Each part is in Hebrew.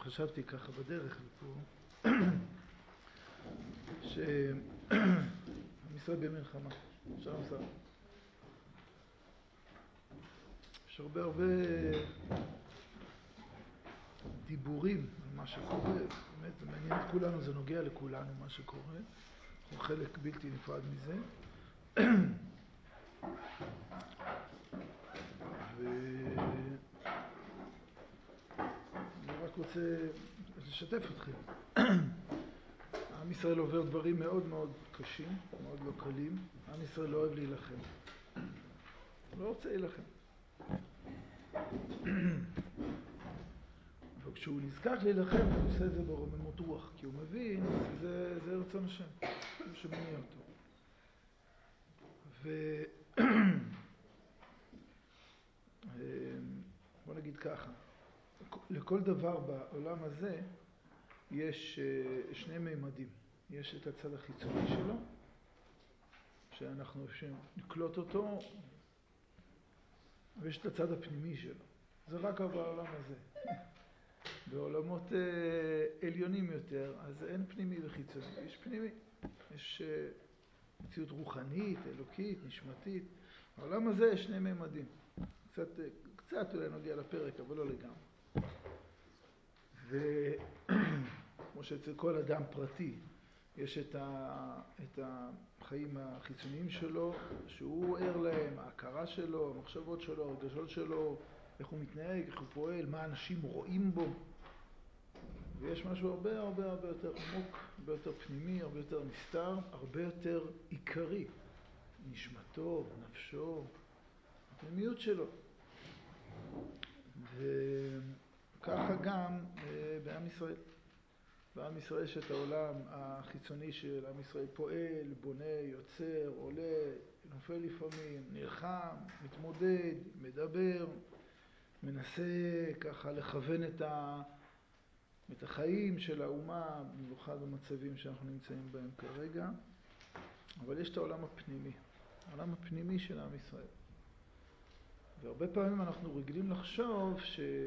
חשבתי ככה בדרך לפה, שעם ישראל במלחמה, שלום שר. יש הרבה דיבורים על מה שקורה, באמת זה מעניין את כולנו, זה נוגע לכולנו מה שקורה, אנחנו חלק בלתי נפרד מזה. ואני רק רוצה לשתף אתכם. עם ישראל עובר דברים מאוד מאוד קשים, מאוד לא קלים. עם ישראל לא אוהב להילחם. לא רוצה להילחם. אבל כשהוא נזקק להילחם, הוא עושה את זה ברוממות רוח, כי הוא מבין שזה רצון השם, זה שמניע אותו. בוא נגיד ככה, לכל דבר בעולם הזה יש שני מימדים. יש את הצד החיצוני שלו, שאנחנו נקלוט אותו, ויש את הצד הפנימי שלו. זה רק בעולם הזה. בעולמות עליונים יותר, אז אין פנימי וחיצוני. יש פנימי. יש מציאות רוחנית, אלוקית, נשמתית. בעולם הזה יש שני מימדים. קצת אולי נוגע לפרק, אבל לא לגמרי. וכמו שאצל כל אדם פרטי, יש את החיים החיצוניים שלו, שהוא ער להם, ההכרה שלו, המחשבות שלו, הרגשות שלו, איך הוא מתנהג, איך הוא פועל, מה אנשים רואים בו. ויש משהו הרבה יותר עמוק, הרבה יותר פנימי, הרבה יותר נסתר, הרבה יותר עיקרי. נשמתו, נפשו, הפנימיות שלו. וככה גם בעם ישראל. בעם ישראל יש את העולם החיצוני של עם ישראל פועל, בונה, יוצר, עולה, נופל לפעמים, נלחם, מתמודד, מדבר, מנסה ככה לכוון את החיים של האומה, במיוחד במצבים שאנחנו נמצאים בהם כרגע. אבל יש את העולם הפנימי, העולם הפנימי של עם ישראל. והרבה פעמים אנחנו רגילים לחשוב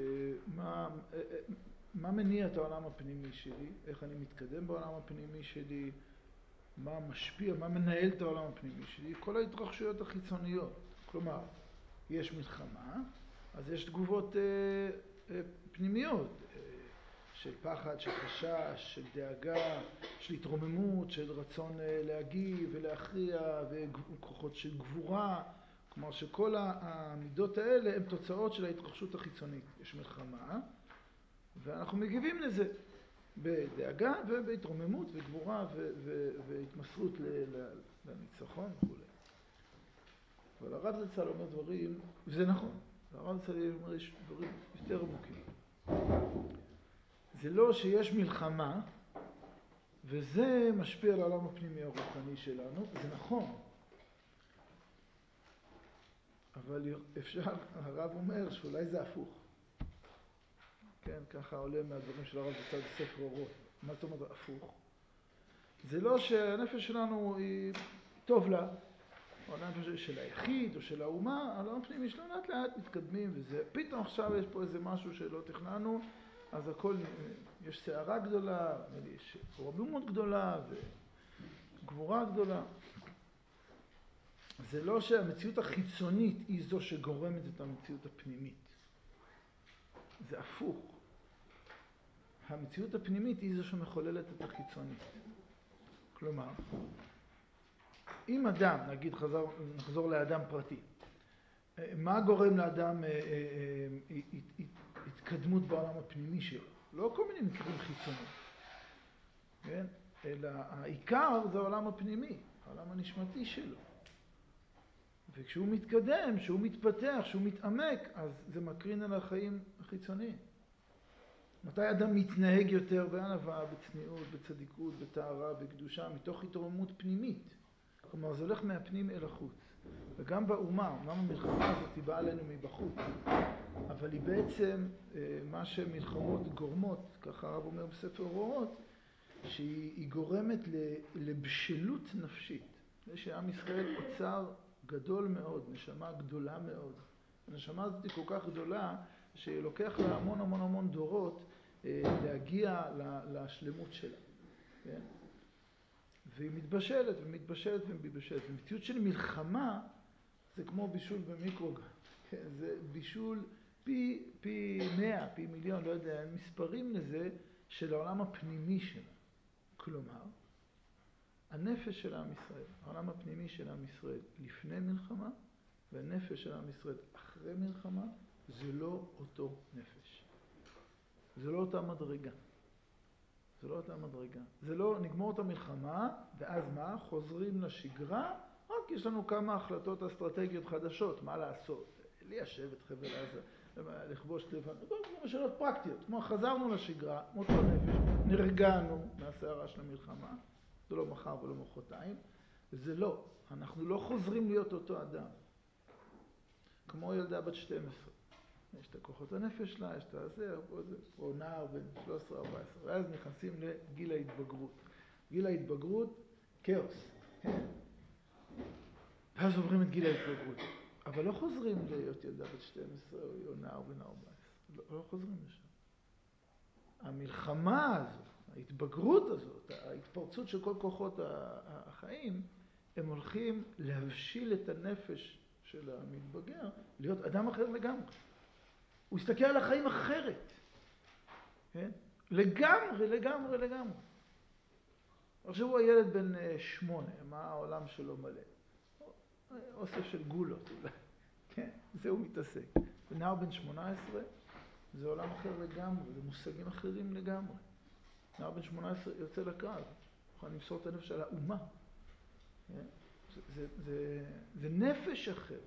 מה מניע את העולם הפנימי שלי, איך אני מתקדם בעולם הפנימי שלי, מה משפיע, מה מנהל את העולם הפנימי שלי, כל ההתרחשויות החיצוניות. כלומר, יש מלחמה, אז יש תגובות פנימיות, של פחד, של חשש, של דאגה, של התרוממות, של רצון להגיב ולהכריע, וכוחות של גבורה. כלומר שכל המידות האלה הן תוצאות של ההתרחשות החיצונית. יש מלחמה, ואנחנו מגיבים לזה בדאגה ובהתרוממות וגבורה והתמסרות לניצחון וכו'. אבל הרב זצ"ל אומר דברים, וזה נכון, הרב זצ"ל אומר יש דברים יותר עמוקים. זה לא שיש מלחמה, וזה משפיע על העולם הפנימי הרוחני שלנו, זה נכון. אבל אפשר, הרב אומר שאולי זה הפוך. כן, ככה עולה מהדברים של הרב זצ"ל בספר אורות. מה זאת אומרת הפוך? זה לא שהנפש שלנו היא טוב לה, או הנפש של היחיד או של האומה, העולם הפנימי שלנו לאט לאט מתקדמים, וזה פתאום עכשיו יש פה איזה משהו שלא תכננו, אז הכל, יש שערה גדולה, יש רוממות גדולה וגבורה גדולה. זה לא שהמציאות החיצונית היא זו שגורמת את המציאות הפנימית. זה הפוך. המציאות הפנימית היא זו שמחוללת את החיצונית. כלומר, אם אדם, נגיד נחזור לאדם פרטי, מה גורם לאדם התקדמות בעולם הפנימי שלו? לא כל מיני מקרים חיצוניים, כן? אלא העיקר זה העולם הפנימי, העולם הנשמתי שלו. וכשהוא מתקדם, כשהוא מתפתח, כשהוא מתעמק, אז זה מקרין על החיים החיצוניים. מתי אדם מתנהג יותר בענווה, בצניעות, בצדיקות, בטהרה, בקדושה, מתוך התרוממות פנימית. כלומר, זה הולך מהפנים אל החוץ. וגם באומה, אומנם המלחמה הזאת היא באה עלינו מבחוץ, אבל היא בעצם מה שמלחמות גורמות, ככה הרב אומר בספר אורות, שהיא גורמת לבשלות נפשית. זה שעם ישראל אוצר גדול מאוד, נשמה גדולה מאוד. הנשמה הזאת היא כל כך גדולה, שלוקח לה המון דורות להגיע לשלמות שלה. כן? והיא מתבשלת ומתבשלת ומתבשלת. במציאות של מלחמה זה כמו בישול במיקרוגל. כן? זה בישול פי 100, פי מיליון, לא יודע, אין מספרים לזה של העולם הפנימי שלה. כלומר, הנפש של עם ישראל, העולם הפנימי של עם ישראל לפני מלחמה, והנפש של עם ישראל אחרי מלחמה, זה לא אותו נפש. זה לא אותה מדרגה. זה לא אותה מדרגה. זה לא, נגמור את המלחמה, ואז מה? חוזרים לשגרה, רק יש לנו כמה החלטות אסטרטגיות חדשות, מה לעשות? ליישב את חבל עזה, לכבוש את לבנון, כמו שאלות פרקטיות. כמו חזרנו לשגרה, מאותו נפש, נרגענו מהסערה של המלחמה, זה לא מחר ולא מחרתיים, זה לא. אנחנו לא חוזרים להיות אותו אדם. כמו ילדה בת 12. יש את הכוחות הנפש שלה, יש את הזה, או נער בין 13-14. ואז נכנסים לגיל ההתבגרות. גיל ההתבגרות, כאוס. ואז עוברים את גיל ההתבגרות. אבל לא חוזרים להיות ילדה בת 12 או נער בין 14. לא חוזרים לשם. המלחמה הזאת, ההתבגרות הזאת, ההתפרצות של כל כוחות החיים, הם הולכים להבשיל את הנפש של המתבגר, להיות אדם אחר לגמרי. הוא יסתכל על החיים אחרת. כן? לגמרי, לגמרי, לגמרי. עכשיו הוא הילד בן 8, מה העולם שלו מלא? אוסף של גולות אולי. כן, זה הוא מתעסק. ונער בן 18, זה עולם אחר לגמרי, זה מושגים אחרים לגמרי. נער בן 18 יוצא לקרב, יכול למסור את הנפש על האומה. כן? זה נפש אחר.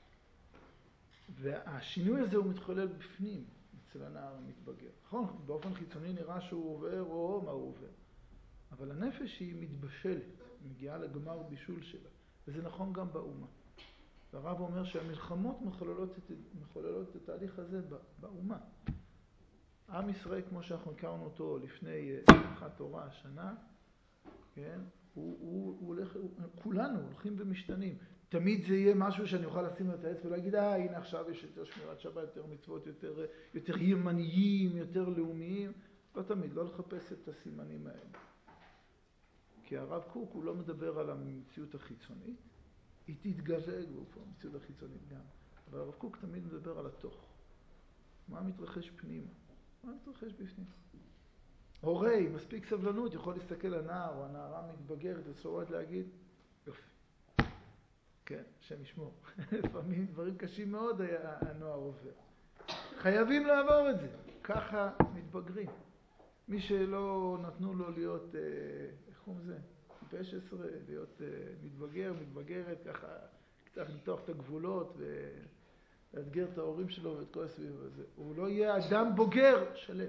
והשינוי הזה הוא מתחולל בפנים, אצל הנער המתבגר. נכון, באופן חיצוני נראה שהוא עובר או מה הוא עובר. אבל הנפש היא מתבשלת, מגיעה לגמר בישול שלה. וזה נכון גם באומה. והרב אומר שהמלחמות מחוללות את התהליך הזה באומה. עם ישראל, כמו שאנחנו הכרנו אותו לפני שמחת תורה השנה, כן? כולנו הולכים ומשתנים. תמיד זה יהיה משהו שאני אוכל לשים את העץ ולהגיד, הנה עכשיו יש יותר שמירת שבת, יותר מצוות, יותר ימניים, יותר לאומיים. לא תמיד, לא לחפש את הסימנים האלה. כי הרב קוק הוא לא מדבר על המציאות החיצונית, היא תתגלה פה, המציאות החיצונית גם. אבל הרב קוק תמיד מדבר על התוך. מה מתרחש פנימה? מה מתרחש בפנים? הורי, מספיק סבלנות, יכול להסתכל הנער או הנערה מתבגרת וצורת להגיד, יופי. כן, השם ישמור. לפעמים דברים קשים מאוד הנוער עובר. חייבים לעבור את זה. ככה מתבגרים. מי שלא נתנו לו להיות, איך קוראים לזה? טיפה 16, להיות מתבגר, מתבגרת, ככה קצת למתוח את הגבולות ולאתגר את ההורים שלו ואת כל הסביב הזה. הוא לא יהיה אדם בוגר שלם.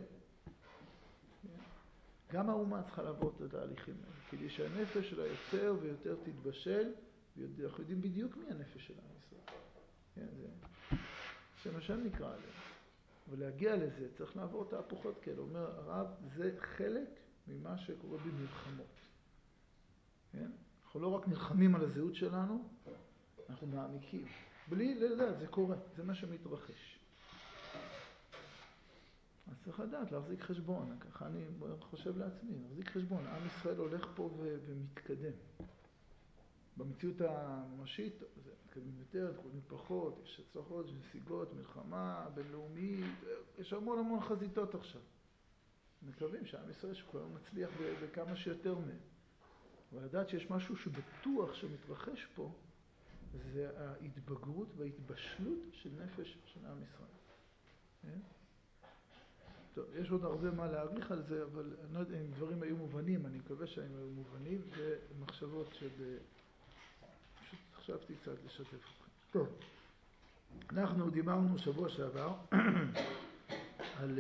גם האומה צריכה לעבור את התהליכים האלה, כדי שהנפש שלה יותר ויותר תתבשל, ואנחנו יודעים בדיוק מי הנפש של עם ישראל. כן, זה השם נקרא עליהם. ולהגיע לזה צריך לעבור את ההפוכות כאלה. אומר הרב, זה חלק ממה שקורה במלחמות. כן? אנחנו לא רק נלחמים על הזהות שלנו, אנחנו מעמיקים. בלי לדעת, זה קורה, זה מה שמתרחש. אז צריך לדעת, להחזיק חשבון, ככה אני חושב לעצמי, להחזיק חשבון. עם ישראל הולך פה ומתקדם. במציאות הממשית זה מתקדמים יותר, מתקדמים פחות, יש הצלחות, יש נסיגות, מלחמה, בינלאומית, יש המון המון חזיתות עכשיו. מקווים שעם ישראל שכולם מצליח בכמה שיותר מהם. אבל לדעת שיש משהו שבטוח שמתרחש פה, זה ההתבגרות וההתבשלות של נפש של עם ישראל. כן? טוב, יש עוד הרבה מה להעריך על זה, אבל אני לא יודע אם דברים היו מובנים, אני מקווה שהם היו מובנים, ומחשבות פשוט חשבתי קצת לשתף אתכם. טוב, אנחנו דיברנו שבוע שעבר על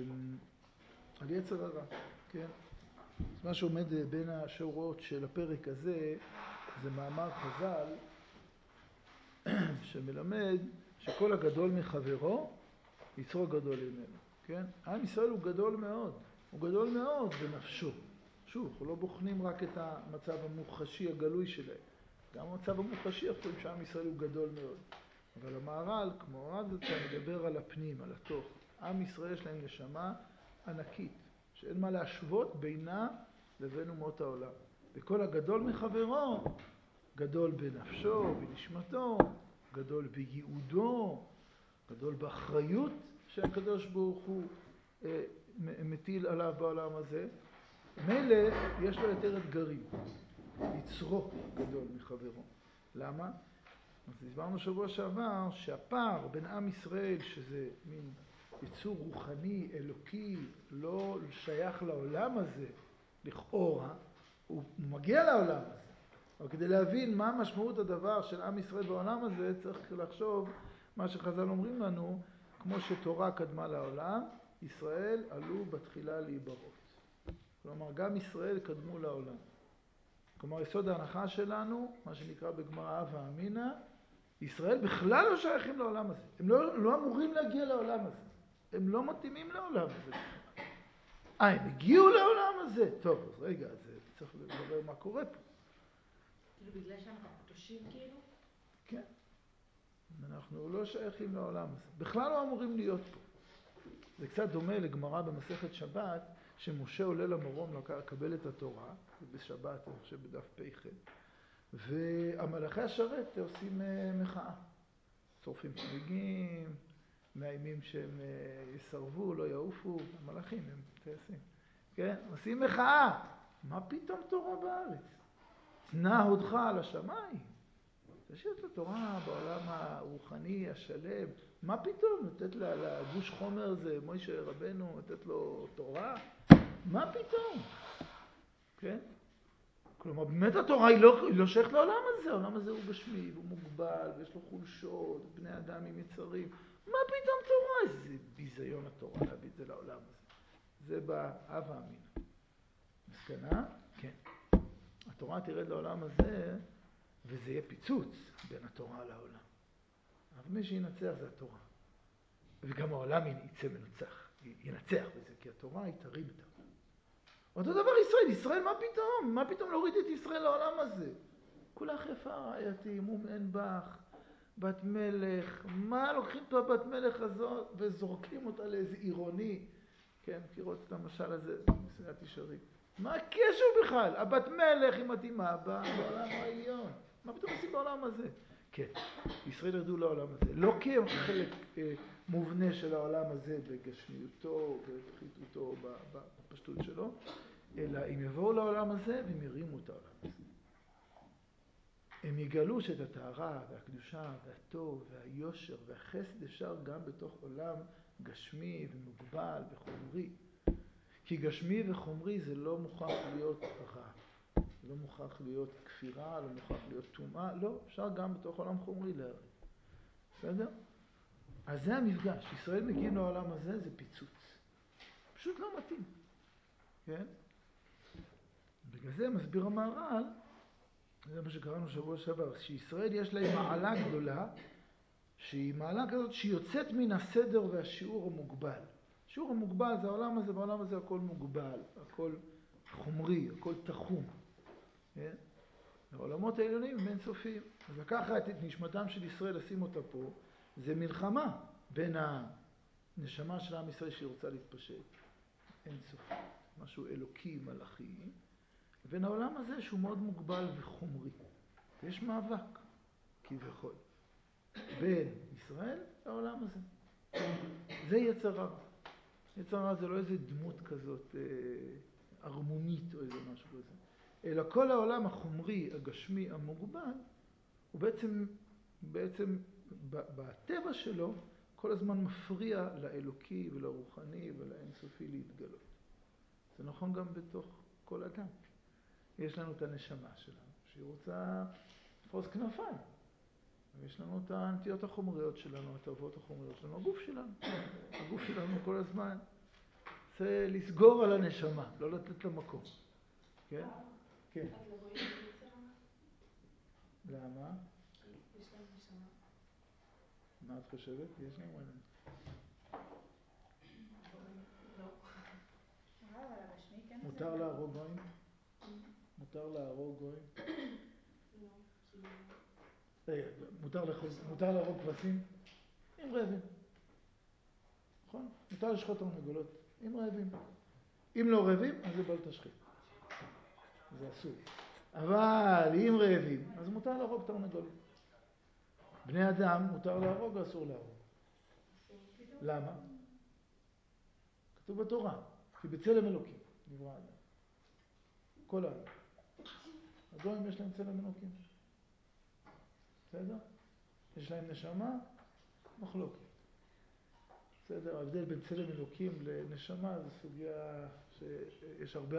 יצר הרע, כן? מה שעומד בין השורות של הפרק הזה, זה מאמר חז"ל שמלמד שכל הגדול מחברו, יצרו גדול ממנו. כן? עם ישראל הוא גדול מאוד, הוא גדול מאוד בנפשו. שוב, אנחנו לא בוחנים רק את המצב המוחשי הגלוי שלהם. גם המצב המוחשי אפילו שעם ישראל הוא גדול מאוד. אבל המהר"ל, כמו הרב זצ"ל, מדבר על הפנים, על התוך. עם ישראל יש להם נשמה ענקית, שאין מה להשוות בינה לבין אומות העולם. וכל הגדול מחברו, גדול בנפשו, בנשמתו, גדול בייעודו, גדול באחריות שהקדוש ברוך הוא מטיל עליו בעולם הזה. מילא יש לו יותר אתגרים, יצרו גדול מחברו. למה? אז הסברנו שבוע שעבר שהפער בין עם ישראל, שזה מין יצור רוחני, אלוקי, לא שייך לעולם הזה, לכאורה, הוא מגיע לעולם הזה. אבל כדי להבין מה משמעות הדבר של עם ישראל בעולם הזה, צריך לחשוב מה שחז"ל אומרים לנו, כמו שתורה קדמה לעולם, ישראל עלו בתחילה להיברות. כלומר, גם ישראל קדמו לעולם. כלומר, יסוד ההנחה שלנו, מה שנקרא בגמרא הווה אמינא, ישראל בכלל לא שייכים לעולם הזה. הם לא אמורים להגיע לעולם הזה. הם לא מתאימים לעולם הזה. הם הגיעו לעולם הזה. טוב, אז רגע, אז צריך לדבר מה קורה פה. כאילו בגלל שאנחנו קדושים כאילו? כן. אנחנו לא שייכים לעולם הזה. בכלל לא אמורים להיות פה. זה קצת דומה לגמרא במסכת שבת, שמשה עולה למרום לקבל את התורה, בשבת, אני חושב בדף פ"ח, והמלאכי השרת עושים מחאה. שורפים צמיגים, מאיימים שהם יסרבו, לא יעופו, המלאכים הם טייסים. כן? עושים מחאה. מה פתאום תורה בארץ? תנה הודך על השמיים. תשאיר את התורה בעולם הרוחני, השלם. מה פתאום? לתת לגוש חומר הזה, מוישה רבנו, לתת לו תורה? מה פתאום? כן? כלומר, באמת התורה היא לא שייכת לעולם הזה. העולם הזה הוא גשמי, הוא מוגבל, ויש לו חולשות, בני אדם עם יצרים. מה פתאום תורה? איזה ביזיון התורה להביא את זה לעולם הזה. זה בהווה אמינא. מסקנה? כן. התורה תרד לעולם הזה, וזה יהיה פיצוץ בין התורה לעולם. אבל מי שינצח זה התורה. וגם העולם יצא מנצח, ינצח בזה, כי התורה היא תרים את העולם. אותו דבר ישראל, מה פתאום? מה פתאום להוריד את ישראל לעולם הזה? כולך יפה רעייתי, מום אין בך, בת מלך, מה לוקחים את הבת מלך הזאת וזורקים אותה לאיזה עירוני? כן, מכירות את המשל הזה, מסויית ישרים. מה הקשר בכלל? הבת מלך היא מתאימה בעולם העליון. מה פתאום עושים בעולם הזה? כן, ישראל ירדו לעולם הזה. לא כי הם חלק מובנה של העולם הזה בגשמיותו, בפחיתותו, בפשטות שלו, אלא הם יבואו לעולם הזה והם ירימו את העולם הזה. הם יגלו שאת הטהרה והקדושה והטוב והיושר והחסד אפשר גם בתוך עולם גשמי ומוגבל וחומרי. כי גשמי וחומרי זה לא מוכרח להיות רע. לא מוכרח להיות כפירה, לא מוכרח להיות טומאה. לא, אפשר גם בתוך עולם חומרי להרים. בסדר? אז זה המפגש. ישראל מגיעים לעולם הזה, זה פיצוץ. פשוט לא מתאים. כן? בגלל זה מסביר המהר"ל, זה מה שקראנו שבוע שעבר, שישראל יש להם מעלה גדולה, שהיא מעלה כזאת שיוצאת מן הסדר והשיעור המוגבל. השיעור המוגבל זה העולם הזה, בעולם הזה הכל מוגבל, הכל חומרי, הכל תחום. כן? העולמות העליונים הם אינסופיים. אז לקחת את נשמתם של ישראל, לשים אותה פה, זה מלחמה בין הנשמה של עם ישראל שהיא רוצה להתפשט, אינסופית, משהו אלוקי, מלאכי, לבין העולם הזה שהוא מאוד מוגבל וחומרי. ויש מאבק, כביכול, בין ישראל לעולם הזה. זה יצר הרע. יצר הרע זה לא איזה דמות כזאת הרמונית או איזה משהו כזה. אלא כל העולם החומרי, הגשמי, המוגבל, הוא בעצם בטבע שלו כל הזמן מפריע לאלוקי ולרוחני ולאינסופי להתגלות. זה נכון גם בתוך כל אדם. יש לנו את הנשמה שלנו, שהיא רוצה לפרוס כנפיים. ויש לנו את הנטיות החומריות שלנו, את האהבות החומריות שלנו, הגוף שלנו. הגוף שלנו כל הזמן זה לסגור על הנשמה, לא לתת לה מקום. כן? כן. אז לגויים יש יצר הרע? למה? יש להם נשמה. מה את חושבת? יש להם עליהם. לא. אבל הגשמי כן זה... מותר להרוג גויים? מותר להרוג גויים? לא, כאילו... מותר להרוג כבשים? עם רבן. נכון? מותר לשחוט תרנגולות. אם רעבים. אם לא רעבים, אז זה בל תשחית. זה אסור. אבל אם רעבים, אז מותר להרוג תרנגולים. בני אדם מותר להרוג ואסור להרוג. למה? כתוב בתורה, כי בצלם אלוקים נברא האדם. כל האדם. הגויים יש להם צלם אלוקים. בסדר? יש להם נשמה, מחלוקת. בסדר? ההבדל בין צלם אלוקים לנשמה זו סוגיה שיש הרבה.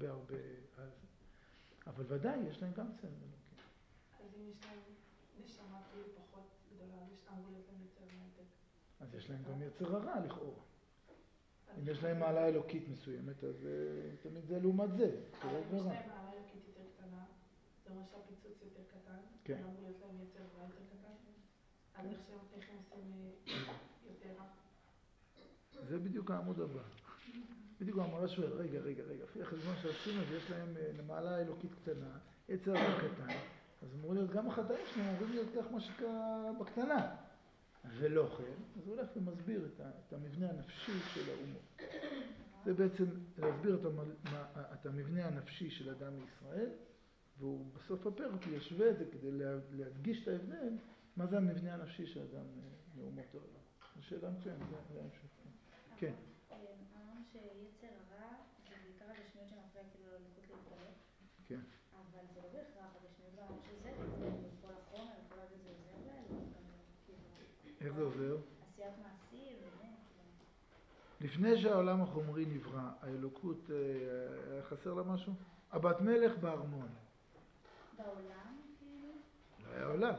אבל ודאי יש להם גם צלם אלוקים. אז אם יש להם נשמה כאילו פחות גדולה, אמרו להיות להם יותר מהעתק. אז יש להם גם יצר הרע לכאורה. אם יש להם מעלה אלוקית מסוימת, אז תמיד זה לעומת זה. אבל אם יש להם מעלה אלוקית יותר קטנה, זה אומר שהפיצוץ יותר קטן, אז אמור להיות להם יצר הרע יותר קטן. אז איך הם עושים יותר רע? זה בדיוק העמוד הבא. בדיוק המורה שואל, רגע, לפי החשבון שעשינו, יש להם מעלה אלוקית קטנה, יצר הרע קטן, אז אמרו להיות גם החטאים שלהם אמורים להיות כך מה שקרה בקטנה. ולא כן, אז הוא הולך ומסביר את המבנה הנפשי של האומות. זה בעצם להסביר את המבנה הנפשי של אדם מישראל, והוא בסוף הפרק ישווה את זה כדי להדגיש את ההבדל, מה זה המבנה הנפשי של אדם מאומות העולם. זו שאלה מצוינת, זה ההמשך. כן. אמרנו שיצר הרע זה בעיקר הגשמיות שמפריע כאילו ללכות להתגלה. כן. אבל זה לא בהכרח הגשמיות גם ממש עוזרת, כל החומר, כל הזה זה עוזר לאלוהים גם כאילו. איך זה עוזר? עשיית מעשים וזה, כאילו. לפני שהעולם החומרי נברא, האלוקות, היה חסר לה משהו? הבת מלך בארמון. בעולם כאילו? לא היה עולם.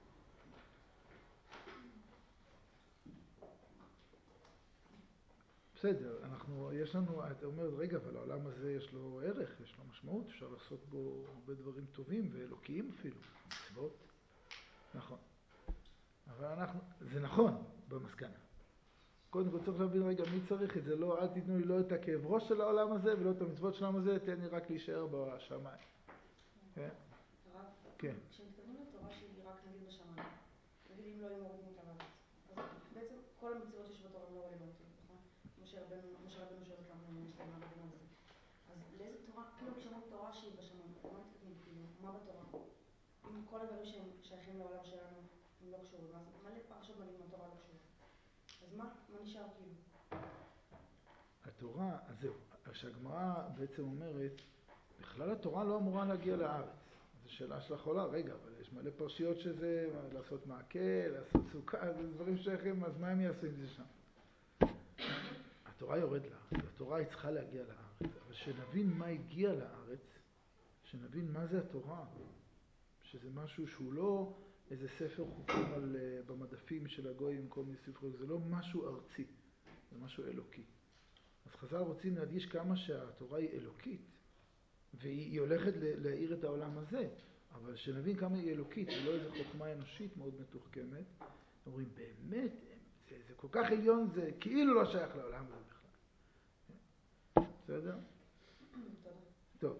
בסדר, יש לנו, אתה אומר, רגע, אבל העולם הזה יש לו ערך, יש לו משמעות, אפשר לעשות בו הרבה דברים טובים ואלוקיים אפילו, מצוות. נכון. אבל זה נכון במסקנה. קודם כל צריך להבין רגע מי צריך את זה, לא, אל תיתנו לי לא את הכאב ראש של העולם הזה ולא את המצוות של העולם הזה, תן לי רק להישאר בשמיים. כן? הרב, כן. כשמתכוונים לתורה שהיא רק נגיד בשמיים, נגיד אם לא היו מורידים אותה לארץ, אז בעצם כל המצוות שיש בתורה הן לא רלוונטיות, נכון? משה רבנו שואל אותם למה יש להם מעבדים על זה. אז לאיזה תורה, כאילו כשאומרים תורה שהיא בשמיים, למה מתכוונים? כאילו, מה בתורה? אם כל הדברים שהם שייכים לעולם שלנו הם לא קשורים, אז מלא פרשות נגיד מהתורה לא קשורים. אז מה נשאר כאילו? התורה, אז זהו, שהגמרא בעצם אומרת, בכלל התורה לא אמורה להגיע לארץ. זו שאלה של החולה, רגע, אבל יש מלא פרשיות שזה, לעשות מעקה, לעשות סוכה, זה דברים שייכים, אז מה הם יעשו עם זה שם? התורה יורד לארץ, התורה היא צריכה להגיע לארץ, אבל שנבין מה הגיע לארץ, שנבין מה זה התורה, שזה משהו שהוא לא איזה ספר חוקים במדפים של הגויים, כל מיני ספרים, זה לא משהו ארצי, זה משהו אלוקי. אז חז"ל רוצים להדגיש כמה שהתורה היא אלוקית, והיא הולכת להאיר את העולם הזה, אבל שנבין כמה היא אלוקית, ולא איזו חוכמה אנושית מאוד מתוחכמת. אומרים, באמת, זה כל כך עליון, זה כאילו לא שייך לעולם הזה בכלל. בסדר? טוב.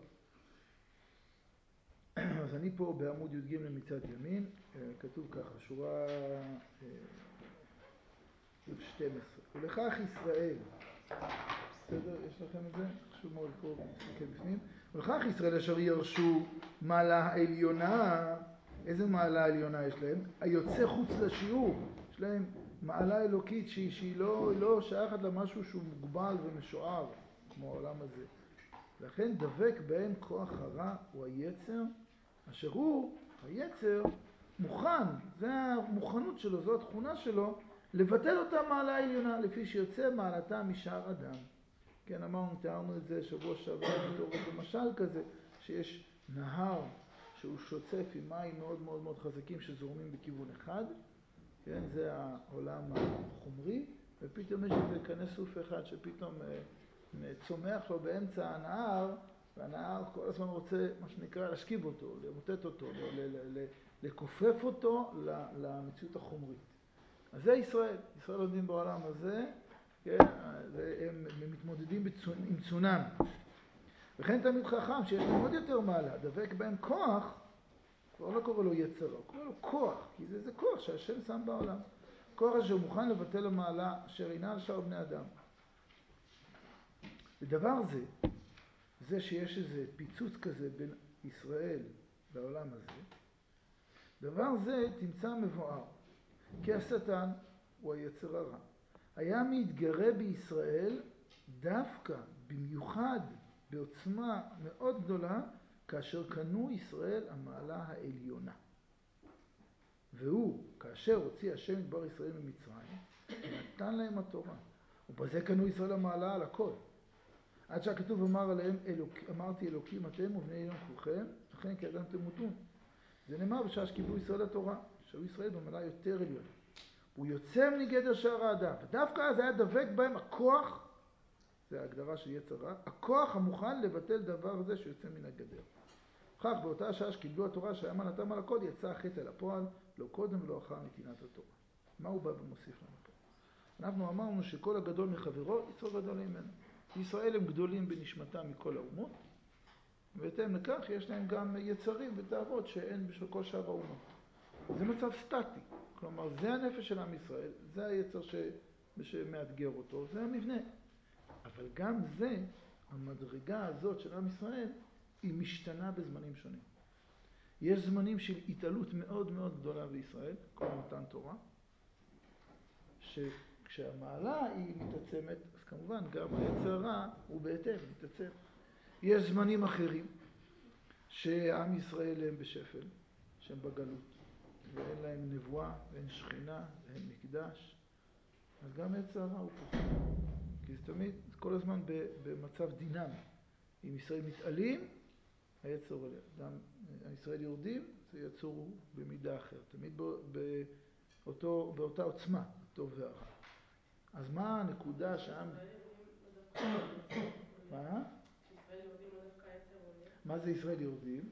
אז אני פה בעמוד י"ג מצד ימין, כתוב ככה, שורה 12. ולכך ישראל, בסדר? יש לכם את זה? חשוב מאוד פה להסתכל בפנים. ולכך ישראל אשר ירשו מעלה העליונה, איזה מעלה העליונה יש להם? היוצא חוץ לשיעור. יש להם מעלה אלוקית שהיא לא שייכת למשהו שהוא מוגבל ומשוער, כמו העולם הזה. לכן דבק בהם כוח הרע הוא היצר, אשר הוא, היצר, מוכן, זה המוכנות שלו, זו התכונה שלו, לבטל אותה מעלה העליונה, לפי שיוצא מעלתה משאר אדם. כן, תיארנו את זה שבוע שעבר בתור משל כזה, שיש נהר שהוא שוצף עם מים מאוד מאוד מאוד חזקים שזורמים בכיוון אחד, כן, זה העולם החומרי, ופתאום יש איזה כנס סוף אחד שפתאום צומח לו באמצע הנהר, והנהר כל הזמן רוצה, מה שנקרא, להשכיב אותו, למוטט אותו, לכופף אותו למציאות החומרית. אז זה ישראל. ישראל עומדים בעולם הזה, כן, והם מתמודדים עם צונאמי. וכן תמיד חכם שיש להם עוד יותר מעלה, דבק בהם כוח, כבר לא קורא לו יצר, הוא קורא לו כוח, כי זה כוח שהשם שם בעולם. כוח אשר מוכן לבטל המעלה אשר אינה על שאר בני אדם. ודבר זה שיש איזה פיצוץ כזה בין ישראל לעולם הזה, דבר זה תמצא מבואר, כי השטן הוא היצר הרע. היה מתגרה בישראל דווקא, במיוחד, בעוצמה מאוד גדולה, כאשר קנו ישראל המעלה העליונה. והוא, כאשר הוציא השם מדבר ישראל ממצרים, נתן להם התורה. ובזה קנו ישראל המעלה על הכל. עד שהכתוב אמר עליהם, אמרתי אלוקים אתם ובני יום כולכם, לכן כי אדם תמותון. זה נאמר בשעה שקיבלו ישראל התורה, שהיו ישראל במעלה יותר עליונה. הוא יוצא מגדר שער האדם, ודווקא אז היה דבק בהם הכוח, זה ההגדרה של יצר רע, הכוח המוכן לבטל דבר זה שיוצא מן הגדר. כך באותה שעה שקיבלו התורה שהיה מנתם על הכל, יצא החטא אל הפועל, לא קודם ולא אחר נתינת התורה. מה הוא בא ומוסיף לנו פה? אנחנו אמרנו שכל הגדול מחברו, יצרו גדול ממנו. ישראל הם גדולים בנשמתם מכל האומות, ובהתאם לכך יש להם גם יצרים ותאוות שאין בשביל כל שאר האומות. זה מצב סטטי, כלומר זה הנפש של עם ישראל, זה היצר שמאתגר אותו, זה המבנה. אבל גם זה, המדרגה הזאת של עם ישראל, היא משתנה בזמנים שונים. יש זמנים של התעלות מאוד מאוד גדולה בישראל, כמו מתן תורה, שכשהמעלה היא מתעצמת, אז כמובן גם היצר הרע הוא בהתאם, מתעצם. יש זמנים אחרים שעם ישראל הם בשפל, שהם בגלות, ואין להם נבואה, ואין שכינה, ואין מקדש. אז גם היצר הרע הוא פחות. כי זה תמיד, כל הזמן במצב דינמי. אם ישראל מתעלים, היצר עולה. גם ישראל יורדים, זה יצור במידה אחרת. תמיד באותה עוצמה, טוב והרע. אז מה הנקודה שהעם... מה? שישראל יורדים לא דווקא היצר עולה. מה זה ישראל יורדים?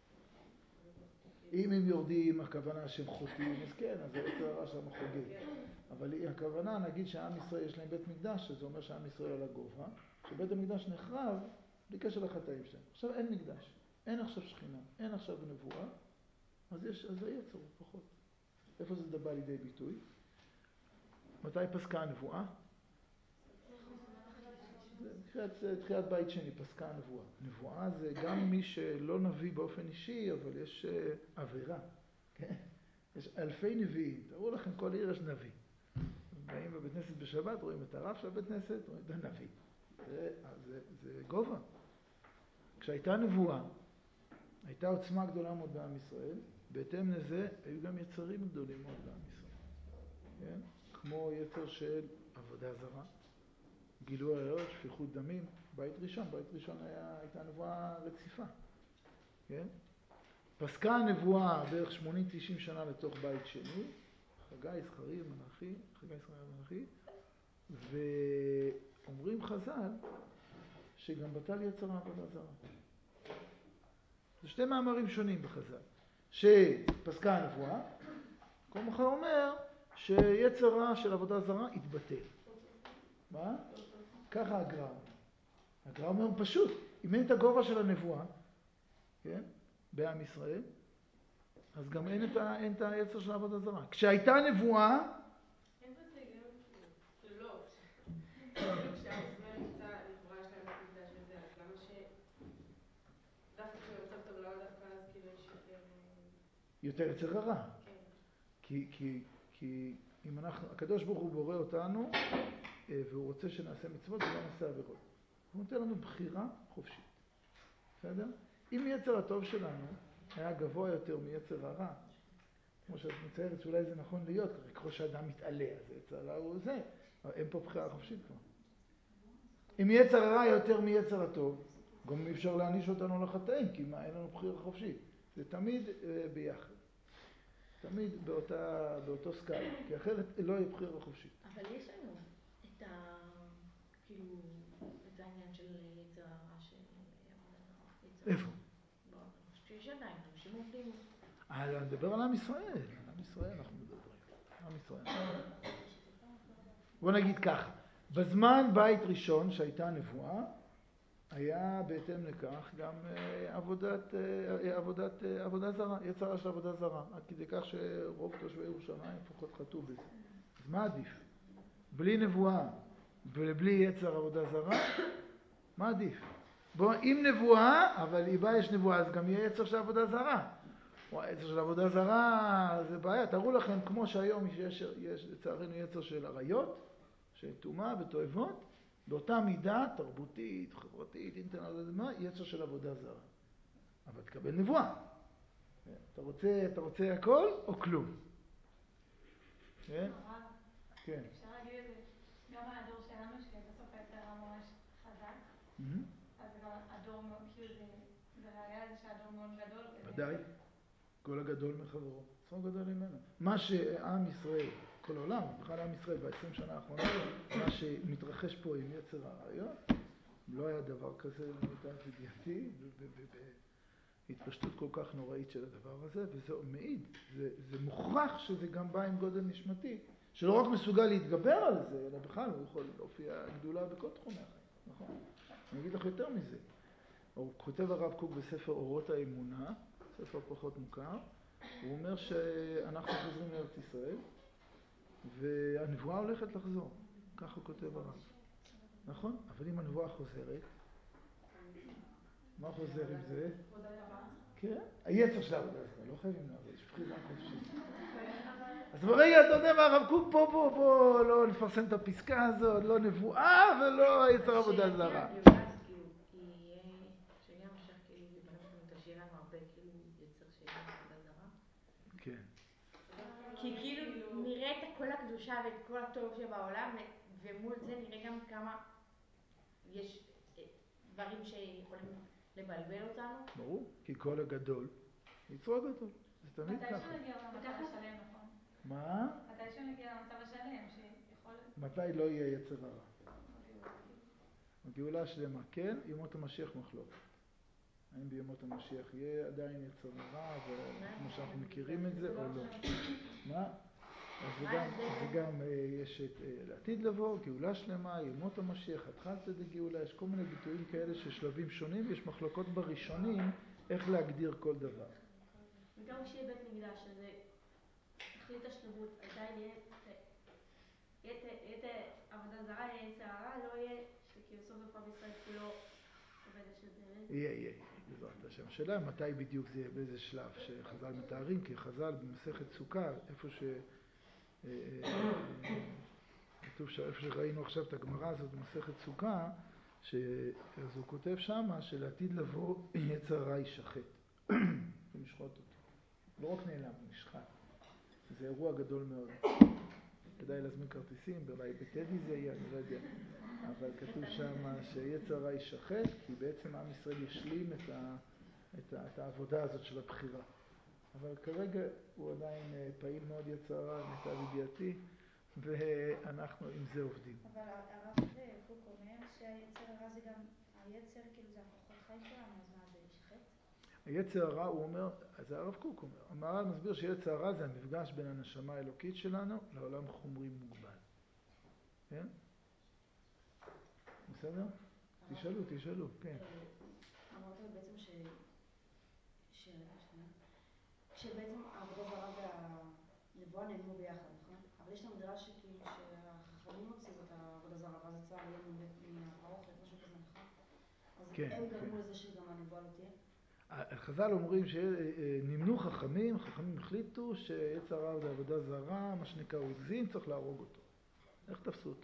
אם הם יורדים, הכוונה שהם חוטאים, אז כן, אז היצר הרע שם חוגג. אבל הכוונה, נגיד שהעם ישראל יש להם בית מקדש, זה אומר שהעם ישראל על הגובה, שבית המקדש נחרב בלי קשר לחטאים שלהם. עכשיו אין מקדש, אין עכשיו שכינה, אין עכשיו נבואה, אז היצר הוא פחות. איפה זה בא לידי ביטוי? מתי פסקה הנבואה? תחילת בית שני, פסקה הנבואה. נבואה זה גם מי שלא נביא באופן אישי, אבל יש עבירה. כן? יש אלפי נביאים. תראו לכם, כל עיר יש נביא. באים בבית כנסת בשבת, רואים את הרב של הבית כנסת, רואים את הנביא. זה גובה. כשהייתה נבואה, הייתה עוצמה גדולה מאוד בעם ישראל, בהתאם לזה היו גם יצרים גדולים מאוד בעם ישראל. כן? כמו יצר של עבודה זרה, גילוי עריות, שפיכות דמים, בית ראשון הייתה נבואה רציפה. כן? פסקה הנבואה בערך 80-90 שנה לתוך בית שני, חגי, זכרי, מלאכי, חגי, זכרי, מלאכי, ואומרים חז"ל שגם בטל יצר העבודה זרה. זה שתי מאמרים שונים בחז"ל. שפסקה הנבואה, כל מחר אומר שיצר רע של עבודה זרה יתבטל. מה? ככה הגר"א. הגר"א אומר פשוט, אם אין את הגובה של הנבואה, כן? בעם ישראל, אז גם אין את היצר של עבודה זרה. כשהייתה נבואה... אין בזה היגיון כאילו, לא. כשעם ישראל נמצא, לכאורה יש להם מקדש וזה, אז למה דווקא כשבמצב טוב, למה דווקא אז כאילו יש יותר יצר הרע. כן. כי אם הקדוש ברוך הוא בורא אותנו, והוא רוצה שנעשה מצוות ולא נעשה עבירות. הוא נותן לנו בחירה חופשית. בסדר? אם יצר הטוב שלנו היה גבוה יותר מיצר הרע, כמו שאת מציירת שאולי זה נכון להיות, ככל שאדם מתעלה, אז יצר הרע הוא זה, אבל אין פה בחירה חופשית כבר. אם יצר הרע יותר מיצר הטוב, גם אי אפשר להעניש אותנו לחטאים, כי מה, אין לנו בחירה חופשית. זה תמיד ביחד. תמיד באותו סקאלה, כי אחרת לא יהיה בחירה חופשית. אבל יש לנו את העניין של יצר הרע של עבודה זרה. איפה? שיש עדיין, אנשים עובדים. נדבר על עם ישראל. על עם ישראל אנחנו מדברים. עם ישראל. בוא נגיד ככה. בזמן בית ראשון שהייתה נבואה, היה בהתאם לכך גם עבודה זרה, יצר רע של עבודה זרה. עד כדי כך שרוב תושבי ירושלים לפחות חטאו בזה. אז מה עדיף? בלי נבואה ובלי יצר עבודה זרה, מה עדיף? בוא, אם נבואה, אבל היא באה יש נבואה, אז גם יהיה יצר של עבודה זרה. היצר של עבודה זרה זה בעיה. תראו לכם, כמו שהיום יש לצערנו יצר של עריות, של טומאה ותועבות, באותה מידה, תרבותית, חברתית, אינטרנט, יצר של עבודה זרה. אבל תקבל נבואה. אתה רוצה הכל או כלום? כן? כן. אפשר להגיד את זה, גם על הדור שלנו, שבסוף היצר ממש חזק, אז גם הדור מאוד, כאילו זה ראיה לזה שהדור מאוד גדול. ודאי, כל הגדול מחברו, צור גדול ממנו. מה שעם ישראל, כל העולם, בכלל עם ישראל ב-20 שנה האחרונות, מה שמתרחש פה עם יצר העריות, לא היה דבר כזה למיטב ידיעתי, התפשטות כל כך נוראית של הדבר הזה, וזה מעיד, זה מוכרח שזה גם בא עם גודל נשמתי, שלא רק מסוגל להתגבר על זה, אלא בכלל הוא יכול להופיע גדולה בכל תחומי החיים, נכון? אני אגיד לך יותר מזה. הוא כותב הרב קוק בספר אורות האמונה, ספר פחות מוכר, הוא אומר שאנחנו חוזרים לארץ ישראל, והנבואה הולכת לחזור, ככה הוא כותב הרב. נכון? אבל אם הנבואה חוזרת, מה חוזר עם זה? כן, היצר של העבודה הזאת, לא חייבים לעבוד, יש בחירה חופשית. אז ברגע, אתה יודע מה, הרב קוק, בוא לא נפרסם את הפסקה הזאת, לא נבואה ולא יצר עבודה זרה. שיהיה המשך, כאילו, שיהיה לנו הרבה, כאילו, יצר שיהיה עבודה זרה. כן. כי כאילו נראה את כל הקדושה ואת כל הטוב שבעולם, ומול זה נראה גם כמה יש דברים שיכולים לבלבל אותנו. ברור, כי כל הגדול, יצרו הגדול, זה תמיד ככה. מתי שנגיע למצב השלם, נכון? מה? מתי שנגיע למצב השלם, שיכול... מתי לא יהיה יצר הרע? הגאולה השלמה, כן, ימות המשיח מחלוקת. האם בימות המשיח יהיה עדיין יצר הרע, וכמו שאנחנו מכירים את זה, או לא? מה? אז זה גם יש לעתיד לבוא, גאולה שלמה, ימות המשיח, התחלת דגאולה, יש כל מיני ביטויים כאלה של שלבים שונים, ויש מחלוקות בראשונים איך להגדיר כל דבר. וגם כשיהיה בית מקדש, שזה תכלית השלמות, עדיין יהיה את עבודה זרה, יהיה יצר הרע, לא יהיה שכאילו סוף סוף עם ישראל כולו עובד של דרך. יהיה, בעזרת השם. השאלה מתי בדיוק זה יהיה, באיזה שלב שחז"ל מתארים, כי חז"ל במסכת סוכה, איפה שראינו עכשיו את הגמרא הזאת במסכת סוכה, אז הוא כותב שמה שלעתיד לבוא יצר הרע יישחט, ומשחוט אותו. לא רק נעלם, הוא נשחט. זה אירוע גדול מאוד. כדאי להזמין כרטיסים, אולי בטדי זה יהיה, אני לא יודע. אבל כתוב שמה שיצר הרע יישחט, כי בעצם עם ישראל ישלים את העבודה הזאת של הבחירה. אבל כרגע הוא עדיין פעיל מאוד יצר הרע, למיטב ידיעתי, ואנחנו עם זה עובדים. אבל הרב קוק אומר שהיצר הרע זה גם, היצר כאילו זה הכוחות חיים שלנו, אז מה זה יישחט? היצר הרע, הוא אומר, אז הרב קוק אומר, המהר"ל מסביר שיצר הרע זה המפגש בין הנשמה האלוקית שלנו לעולם חומרי מוגבל. כן? בסדר? תשאלו, כן. אמרת בעצם שבעצם העבודה זרה והנבואה נעלמו ביחד, נכון? אבל יש את המדרש שכאילו שהחכמים הוציאו את העבודה זרה, ואז יצא עליהם מהפרוכת, משהו כזה, נכון? אז הם גרמו לזה שגם הנבואה לא תהיה? חז"ל אומרים שנמנו חכמים החליטו שיצר הרע זה עבודה זרה, מה שנקרא הוא הגזים, צריך להרוג אותו. איך תפסו אותו?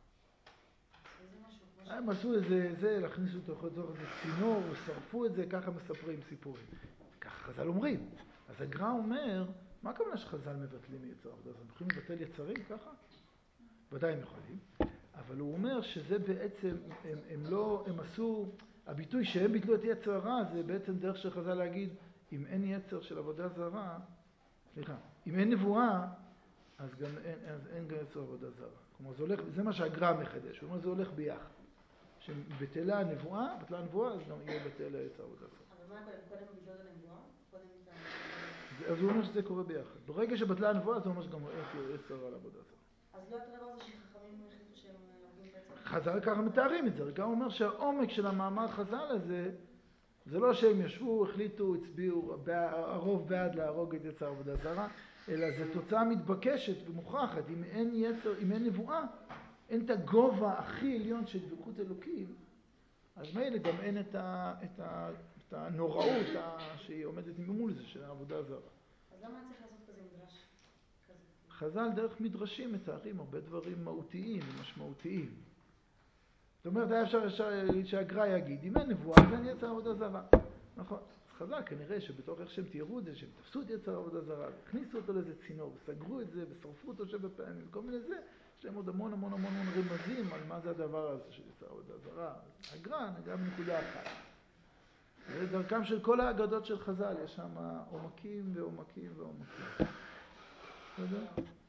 הם עשו איזה, להכניס אותו לתוך איזה צינור, ושרפו את זה, ככה מספרים סיפורים. ככה חז"ל אומרים. אז הגר"א אומר, מה הכוונה שחז"ל מבטלים יצר עבודה זרה? הם יכולים לבטל יצרים ככה? ודאי הם יכולים. אבל הוא אומר שזה בעצם, הם עשו, הביטוי שהם ביטלו את יצר הרע, זה בעצם דרך של חז"ל להגיד, אם אין יצר של עבודה זרה, סליחה, אם אין נבואה, אז גם אין גם יצר עבודה זרה. כלומר, זה מה שהגר"א מחדש, הוא אומר, זה הולך ביחד. שבטלה הנבואה, בטלה הנבואה, אז גם יהיה בטל יצר עבודה זרה. אבל מה קודם ביטלו את הנבואה? קודם את אז הוא אומר שזה קורה ביחד. ברגע שבטלה הנבואה, זה אומר שגם יצר על עבודה זרה. אז לא את הדבר הזה שחכמים החליטו שהם הורגים את היצר? חז"ל ככה מתארים את זה. גם הוא אומר שהעומק של המאמר חז"ל הזה, זה לא שהם ישבו, החליטו, הצביעו, הרוב בעד להרוג את יצר עבודה זרה, אלא זו תוצאה מתבקשת ומוכרחת. אם אין יצר, אם אין נבואה, אין את הגובה הכי עליון של דבקות אלוקים, אז מילא גם אין את הנוראות שהיא עומדת ממול זה של העבודה הזרה. אז למה צריך לעשות כזה מדרש? חז"ל דרך מדרשים מתארים הרבה דברים מהותיים ומשמעותיים. זאת אומרת, היה אפשר שהגר"א יגיד, אם אין נבואה, אז אין יצר עבודה זרה. נכון. אז חז"ל כנראה שבתוך איך שהם תיארו את זה, שהם תפסו את יצר עבודה זרה, הכניסו אותו לאיזה צינור, וסגרו את זה, ושרפו אותו שבע פעמים, וכל מיני זה, יש להם עוד המון המון המון רמזים על מה זה הדבר הזה של יצר עבודה זרה. הגר"א נגע בנקודה אחת. זה דרכם של כל האגדות של חז"ל, יש שם עומקים ועומקים ועומקים. בסדר?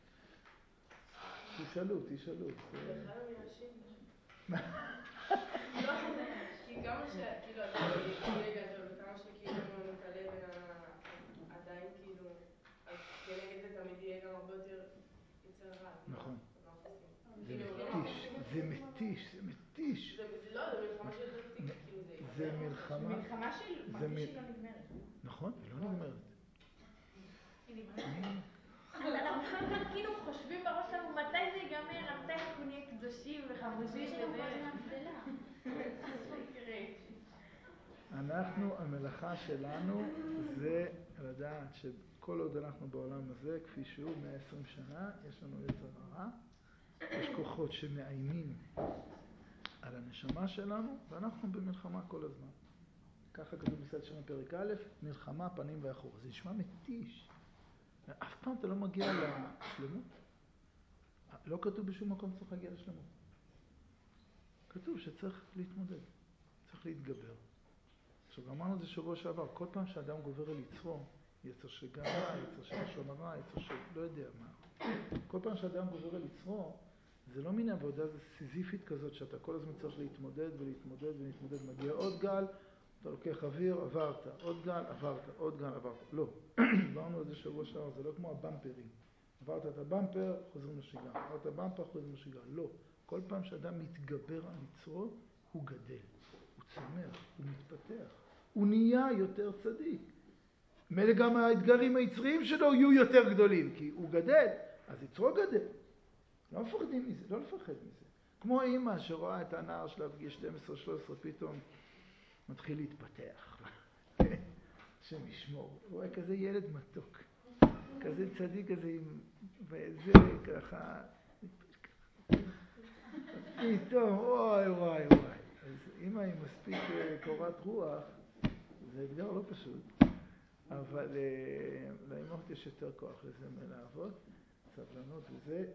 תשאלו. אחד המרשים. כי כמה שכאילו אתה יהיה גדול וכמה שכאילו נתעלה בין עדיין כאילו, אז כנגד זה תמיד יהיה גם הרבה יותר יצר רע. נכון. זה מתיש. לא, זה מלחמה של דתית, כאילו זה... זה מלחמה של מרגיש שהיא לא נגמרת. נכון, היא לא נגמרת. אנחנו כל הזמן כאילו חושבים בראש שלנו מתי זה ייגמר, מתי אנחנו נהיה קדושים וחמודים וזה. המלאכה שלנו זה לדעת שכל עוד אנחנו בעולם הזה, כפי שהוא 120 שנה, יש לנו יצר הרע, יש כוחות שמאיימים על הנשמה שלנו, ואנחנו במלחמה כל הזמן. ככה כתוב בספר שמות פרק א', מלחמה פנים ואחור. זה נשמע מתיש. אף פעם אתה לא מגיע לשלמות. לא כתוב בשום מקום צריך להגיע לשלמות. כתוב שצריך להתמודד, צריך להתגבר. עכשיו, אמרנו את זה שבוע שעבר, כל פעם שאדם גובר על יצרו, יצר של גאווה, יצר של לשון הרע, יצר של לא יודע מה. כל פעם שאדם גובר על יצרו, זה לא מין עבודה סיזיפית כזאת שאתה כל הזמן צריך להתמודד ולהתמודד ולהתמודד. מגיע עוד גל, אתה לוקח אוויר, עברת, עוד גל, עברת, עוד גל, עברת. לא. אמרנו את זה שבוע שעבר, זה לא כמו הבמפרים. עברת את הבמפר, חוזרים לשגרה. עברת את הבמפר, חוזרים לשגרה. לא. כל פעם שאדם מתגבר על יצרו, הוא גדל, הוא צומח, הוא מתפתח. הוא נהיה יותר צדיק. מילא גם האתגרים היצריים שלו יהיו יותר גדולים, כי הוא גדל, אז יצרו גדל. לא מפחדים מזה, לא לפחד מזה. כמו האמא שרואה את הנער שלה בגיל 12-13, פתאום מתחיל להתפתח. השם ישמור. הוא רואה כזה ילד מתוק. כזה צדיק כזה, וזה ככה... פתאום, וואי. אז אמא היא מספיק קורת רוח, זה אתגר לא פשוט. אבל לאמאות יש יותר כוח לזה מלעבוד, סבלנות וזה,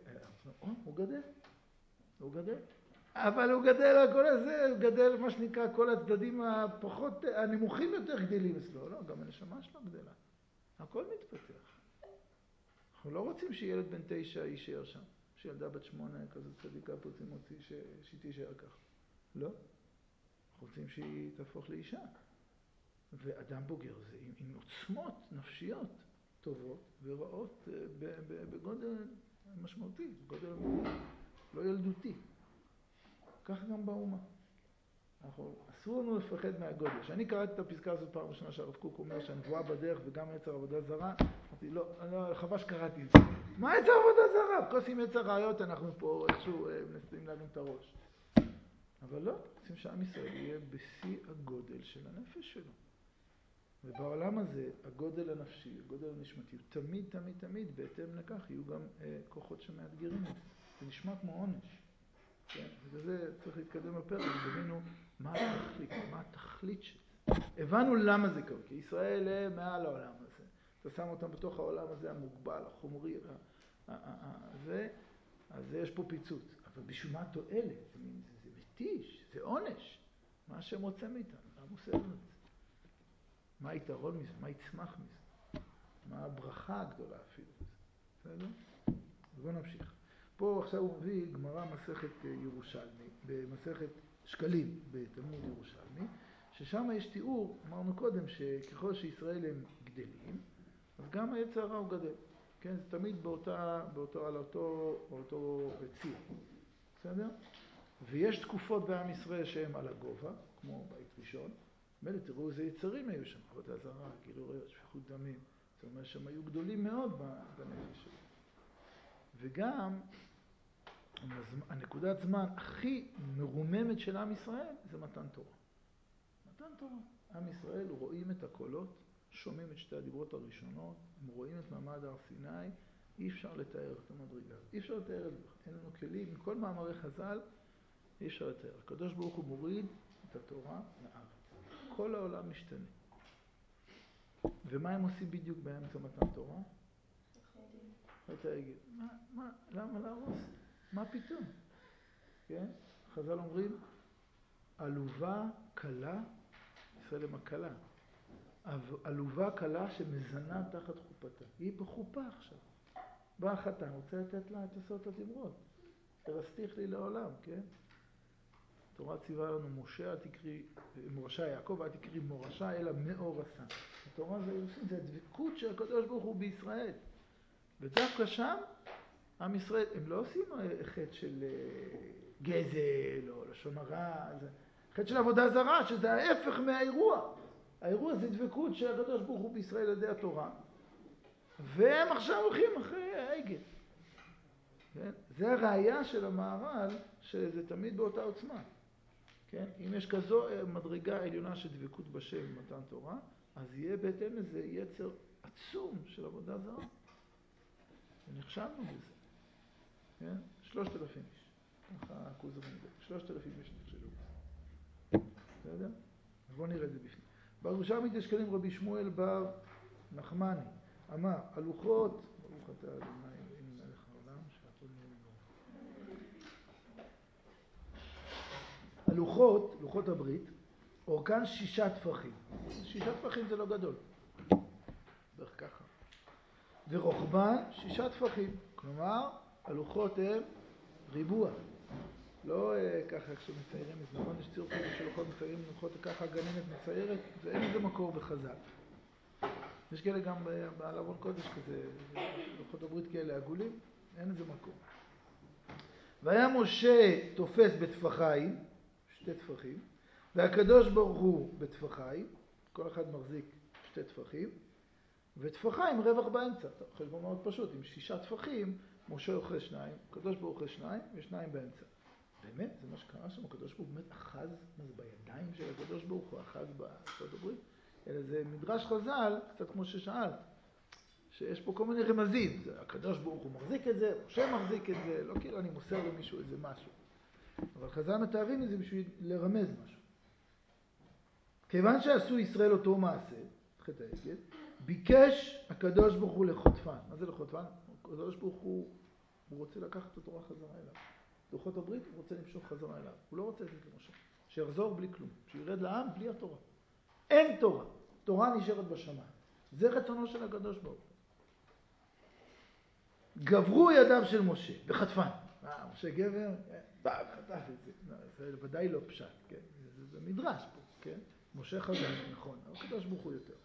הוא גדל. אבל הוא גדל על כל הזה, הוא גדל מה שנקרא כל הצדדים הפחות, הנמוכים יותר גדלים אצלו. לא, גם הנשמה שלו גדלה. הכל מתפתח. אנחנו לא רוצים שילד בן 9 יישאר שם, שילדה בת 8 כזאת צדיקה פוצים מוציא שהיא תישאר כך. לא. אנחנו רוצים שהיא תהפוך לאישה. ואדם בוגר זה עם עוצמות נפשיות טובות ורעות בגודל משמעותי, בגודל לא ילדותי. כך גם באומה. אסור לנו לפחד מהגודל. כשאני קראתי את הפסקה הזאת פעם ראשונה שהרב קוק אומר שהנבואה בדרך וגם יצר עבודה זרה, אמרתי, לא, חבל שקראתי את זה. מה יצר עבודה זרה? בכל עם יצר ראיות אנחנו פה איכשהו מנסים להרים את הראש. אבל לא, רוצים שעם ישראל יהיה בשיא הגודל של הנפש שלו. ובעולם הזה, הגודל הנפשי, הגודל הנשמתי, תמיד, בהתאם לכך, יהיו גם כוחות שמאתגרים את זה. זה נשמע כמו עונש. כן? ובזה צריך להתקדם בפרק, ובנינו מה התכלית של זה. הבנו למה זה קורה, כי ישראל הם מעל העולם הזה. אתה שם אותם בתוך העולם הזה המוגבל, החומרי, אז יש פה פיצוץ. אבל בשביל מה התועלת? זה מתיש, זה עונש. מה השם רוצה מאיתנו? למה עושה לנו את זה? מה היתרון מזה? מה יצמח מזה? מה הברכה הגדולה אפילו? בסדר? בואו נמשיך. פה עכשיו הוא מביא גמרא מסכת ירושלמי, במסכת שקלים בתלמוד ירושלמי, ששם יש תיאור, אמרנו קודם, שככל שישראל הם גדלים, אז גם היצר הרע הוא גדל. כן, זה תמיד על אותו ציר. בסדר? ויש תקופות בעם ישראל שהם על הגובה, כמו בית ראשון. מילא תראו איזה יצרים היו שם, עבודה זרה, גילוי עריות, שפיכות דמים. זאת אומרת שהם היו גדולים מאוד בנפש שלהם. וגם הנקודת זמן הכי מרוממת של עם ישראל זה מתן תורה. מתן תורה. עם ישראל רואים את הקולות, שומעים את שתי הדיברות הראשונות, הם רואים את מעמד הר סיני, אי אפשר לתאר את המדרגה. אי אפשר לתאר את זה. אין לנו כלים, מכל מאמרי חז"ל, אי אפשר לתאר. הקדוש ברוך הוא מוריד את התורה לארץ. כל העולם משתנה. ומה הם עושים בדיוק באמצע מתן תורה? את העגל. למה להרוס? מה פתאום? כן? חז"ל אומרים, עלובה קלה, ישראל הם הקלה. עלובה קלה שמזנה תחת חופתה. היא בחופה עכשיו. באה החתן, רוצה לתת לה את עשרת הדיברות. תרסתיך לי לעולם, כן? התורה ציווה לנו, משה, מורשה יעקב, אל תקריא מורשה, אלא מאורסה. התורה זה הדבקות של הקדוש ברוך הוא בישראל. ודווקא שם, עם ישראל, הם לא עושים חטא של גזל או לשון הרע, חטא של עבודה זרה, שזה ההפך מהאירוע. האירוע זה דבקות של הקדוש ברוך הוא בישראל על ידי התורה. והם עכשיו הולכים אחרי העגל. כן? זה הראייה של המהר"ל, שזה תמיד באותה עוצמה. כן? אם יש כזו מדרגה עליונה של דבקות בשם ומתן תורה, אז יהיה בהתאם לזה יצר עצום של עבודה זרה. ונכשלנו בזה. כן? 3,000 איש. ככה הכוזרים בו. 3,000 איש נכשלו בזה. בסדר? בואו נראה את זה בפנים. בירושלמית יש כאן רבי שמואל בר נחמני. אמר, הלוחות, ברוך אתה אדוני אלוהינו מלך העולם, שהכל נהיה בדברו. הלוחות, לוחות הברית, אורכן 6 טפחים. 6 טפחים זה לא גדול. בערך ככה. ורוחבן 6 טפחים. כלומר, הלוחות הם ריבוע. לא ככה כשמציירים את זה. נכון, יש ציור כזה שלוחות מציירים לוחות ככה הגננת מציירת, ואין איזה מקור בחז"ל. יש כאלה גם בעלמון קודש כזה, לוחות הברית כאלה עגולים, אין איזה מקור. והיה משה תופס בטפחיים, 2 טפחים, והקדוש ברוך הוא בטפחיים, כל אחד מחזיק 2 טפחים, וטפחיים רווח באמצע. חשבון מאוד פשוט, עם 6 טפחים, משה אוחז 2, הקדוש ברוך הוא אוחז 2, ו2 באמצע. באמת, זה מה שקרה שם, הקדוש ברוך הוא באמת אחז, מה זה בידיים של הקדוש ברוך הוא אחז בארצות הברית? אלא זה מדרש חז"ל, קצת כמו ששאלת, שיש פה כל מיני רמזים. הקדוש ברוך הוא מחזיק את זה, משה מחזיק את זה, לא כאילו אני מוסר למישהו איזה משהו. אבל חז"ל מתארים את זה בשביל לרמז משהו. כיוון שעשו ישראל אותו מעשה, חטא העגל, ביקש הקדוש ברוך הוא לחוטפן. מה זה לחוטפן? הקדוש ברוך הוא רוצה לקחת את התורה חזרה אליו. לוחות הברית הוא רוצה למשוך חזרה אליו. הוא לא רוצה לתת למשה. שיחזור בלי כלום. שירד לעם בלי התורה. אין תורה. תורה נשארת בשמיים. זה רצונו של הקדוש ברוך הוא. גברו ידיו של משה בחטפן. משה גבר, חטף את זה. זה ודאי לא פשט, כן? זה מדרש פה, כן? משה חזק, נכון. הקדוש ברוך הוא יותר.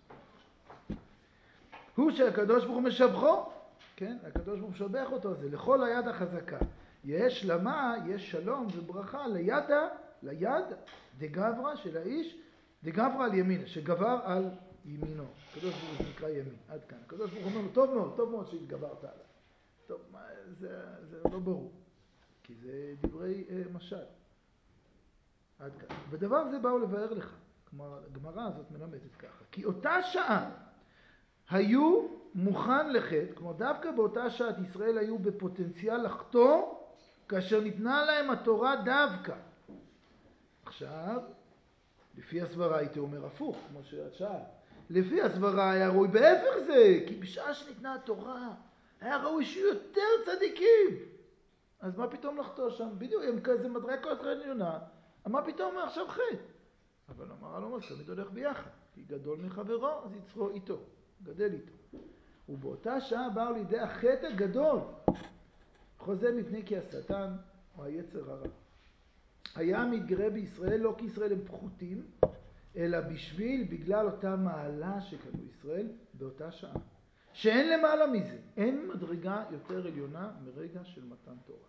הוא שהקדוש ברוך הוא משבחו, כן? הקדוש ברוך הוא משבח אותו, זה לכל היד החזקה. יש שלמה, יש שלום וברכה ליד דגברה של האיש, דגברה על ימינה, שגבר על ימינו. הקדוש ברוך הוא נקרא ימין, עד כאן. הקדוש ברוך הוא אומר לו, טוב מאוד שהתגברת עליו. טוב, זה לא ברור, כי זה דברי משל. עד כאן. ודבר זה באו לבאר לך, כלומר, הגמרא הזאת מלמדת ככה, כי אותה שעה היו מוכן לחטא, כלומר דווקא באותה שעת ישראל היו בפוטנציאל לחטוא, כאשר ניתנה להם התורה דווקא. עכשיו, לפי הסברה הייתי אומר הפוך, כמו שאת שאלת. לפי הסברה היה ראוי בהפך זה, כי בשעה שניתנה התורה, היה ראוי שיהיו יותר צדיקים. אז מה פתאום לחטוא שם? בדיוק, הם כזה מדרגה כל עליונה. מה פתאום עכשיו חטא? אבל המהר"ל לא אומר, תמיד הולך ביחד. כי גדול מחברו, אז יצרו איתו, גדל איתו. ובאותה שעה באו לידי החטא הגדול. חוזה מפני כי השטן או היצר הרע היה מתגרה בישראל, לא כי ישראל הם פחותים, אלא בגלל אותה מעלה שקנו ישראל באותה שעה. שאין למעלה מזה, אין מדרגה יותר עליונה מרגע של מתן תורה.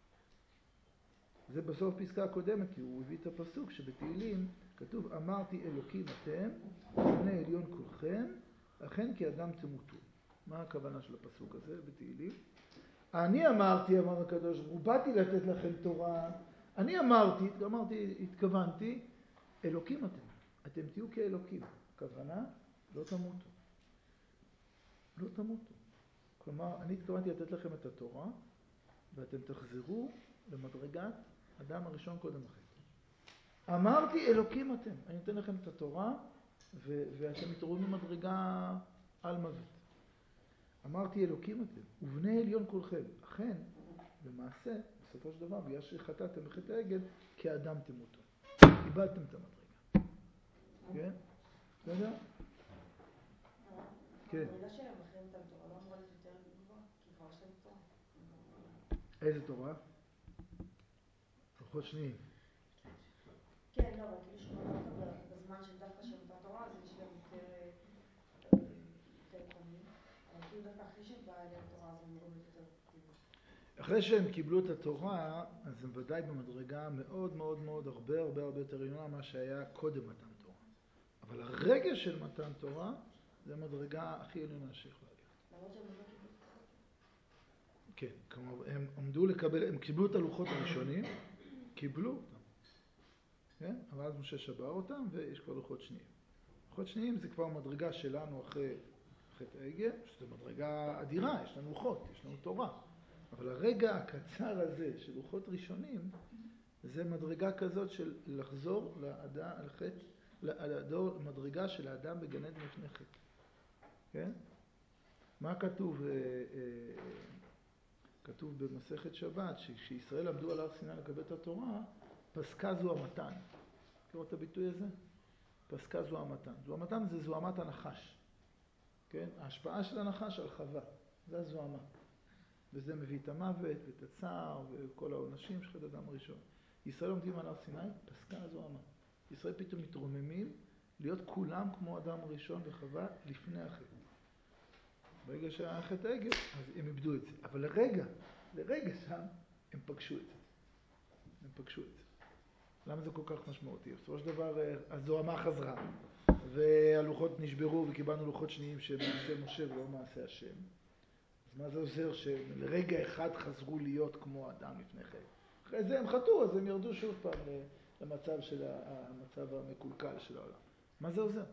זה בסוף פסקה הקודמת, כי הוא הביא את הפסוק שבתהילים כתוב, אמרתי אלוקים אתם, בני עליון כולכם, אכן כי אדם תמותו. מה הכוונה של הפסוק הזה בתהילים? אני אמרתי, אמר הקדוש ברוך הוא, באתי לתת לכם תורה, אני אמרתי, התכוונתי, אלוקים אתם תהיו כאלוקים. הכוונה, לא תמותו. לא תמותו. כלומר, אני התכוונתי לתת לכם את התורה, ואתם תחזרו למדרגת אדם הראשון קודם החטא. אמרתי, אלוקים אני נותן לכם את התורה, ואתם מתעוררים ממדרגה על מוות. אמרתי, אלוקים ובני עליון כולכם. אכן, במעשה, בסופו של דבר, בגלל שחטאתם בחטא העגל, כאדם תמותו. איבדתם את המדרגה. כן? בסדר? כן. המדרגה שלהם אחרי מתן תורה לא אמורה להיות יותר גבוהה, כי כבר יש להם תורה. איזה תורה? לוחות שניים. כן, לא, אבל כאילו שמונה אותם בזמן של דווקא של מתן תורה, אז יש להם יותר קונים. אבל כאילו דווקא אחרי שבאה אליהם תורה, אז הם אמורים להיות יותר גבוהים. אחרי שהם קיבלו את התורה, אז הם ודאי במדרגה מאוד מאוד מאוד הרבה יותר עליונה מה שהיה קודם מתן תורה. אבל הרגע של מתן תורה זה המדרגה הכי עליונה שיכולה להיות. למרות שהם לא קיבלו את התורה? כן, כלומר הם עמדו לקבל, הם קיבלו את הלוחות הראשונים, קיבלו אותם. כן? אבל אז משה שבר אותם ויש כבר לוחות שניים. לוחות שניים זה כבר מדרגה שלנו אחרי חטא העגל, שזו מדרגה אדירה, יש לנו לוחות, יש לנו תורה. אבל הרגע הקצר הזה של לוחות ראשונים, זה מדרגה כזאת של לחזור לאדם, על חטא, מדרגה של האדם בגן עדן לפני חטא. כן? מה כתוב? כתוב במסכת שבת, שכשישראל עמדו על הר סיני לקבל את התורה, פסקה זו המתן. תראו את הביטוי הזה? פסקה זו המתן. זו המתן זה זוהמת הנחש. כן? ההשפעה של הנחש על חווה. זה הזוהמה. וזה מביא את המוות ואת הצער וכל העונשים של אדם הראשון. ישראל עומדים על הר סיני, פסקה הזוהמה. ישראל פתאום מתרוממים להיות כולם כמו אדם הראשון וחווה לפני החטא. ברגע שהיה חטא העגל, אז הם איבדו את זה. אבל לרגע שם, הם פגשו את זה. למה זה כל כך משמעותי? בסופו של דבר, הזוהמה חזרה, והלוחות נשברו וקיבלנו לוחות שניים שמעשה משה ולא מעשה השם. אז מה זה עוזר שלרגע אחד חזרו להיות כמו אדם לפני חטא? אחרי זה הם חטאו, אז הם ירדו שוב פעם למצב של המצב המקולקל של העולם. מה זה עוזר?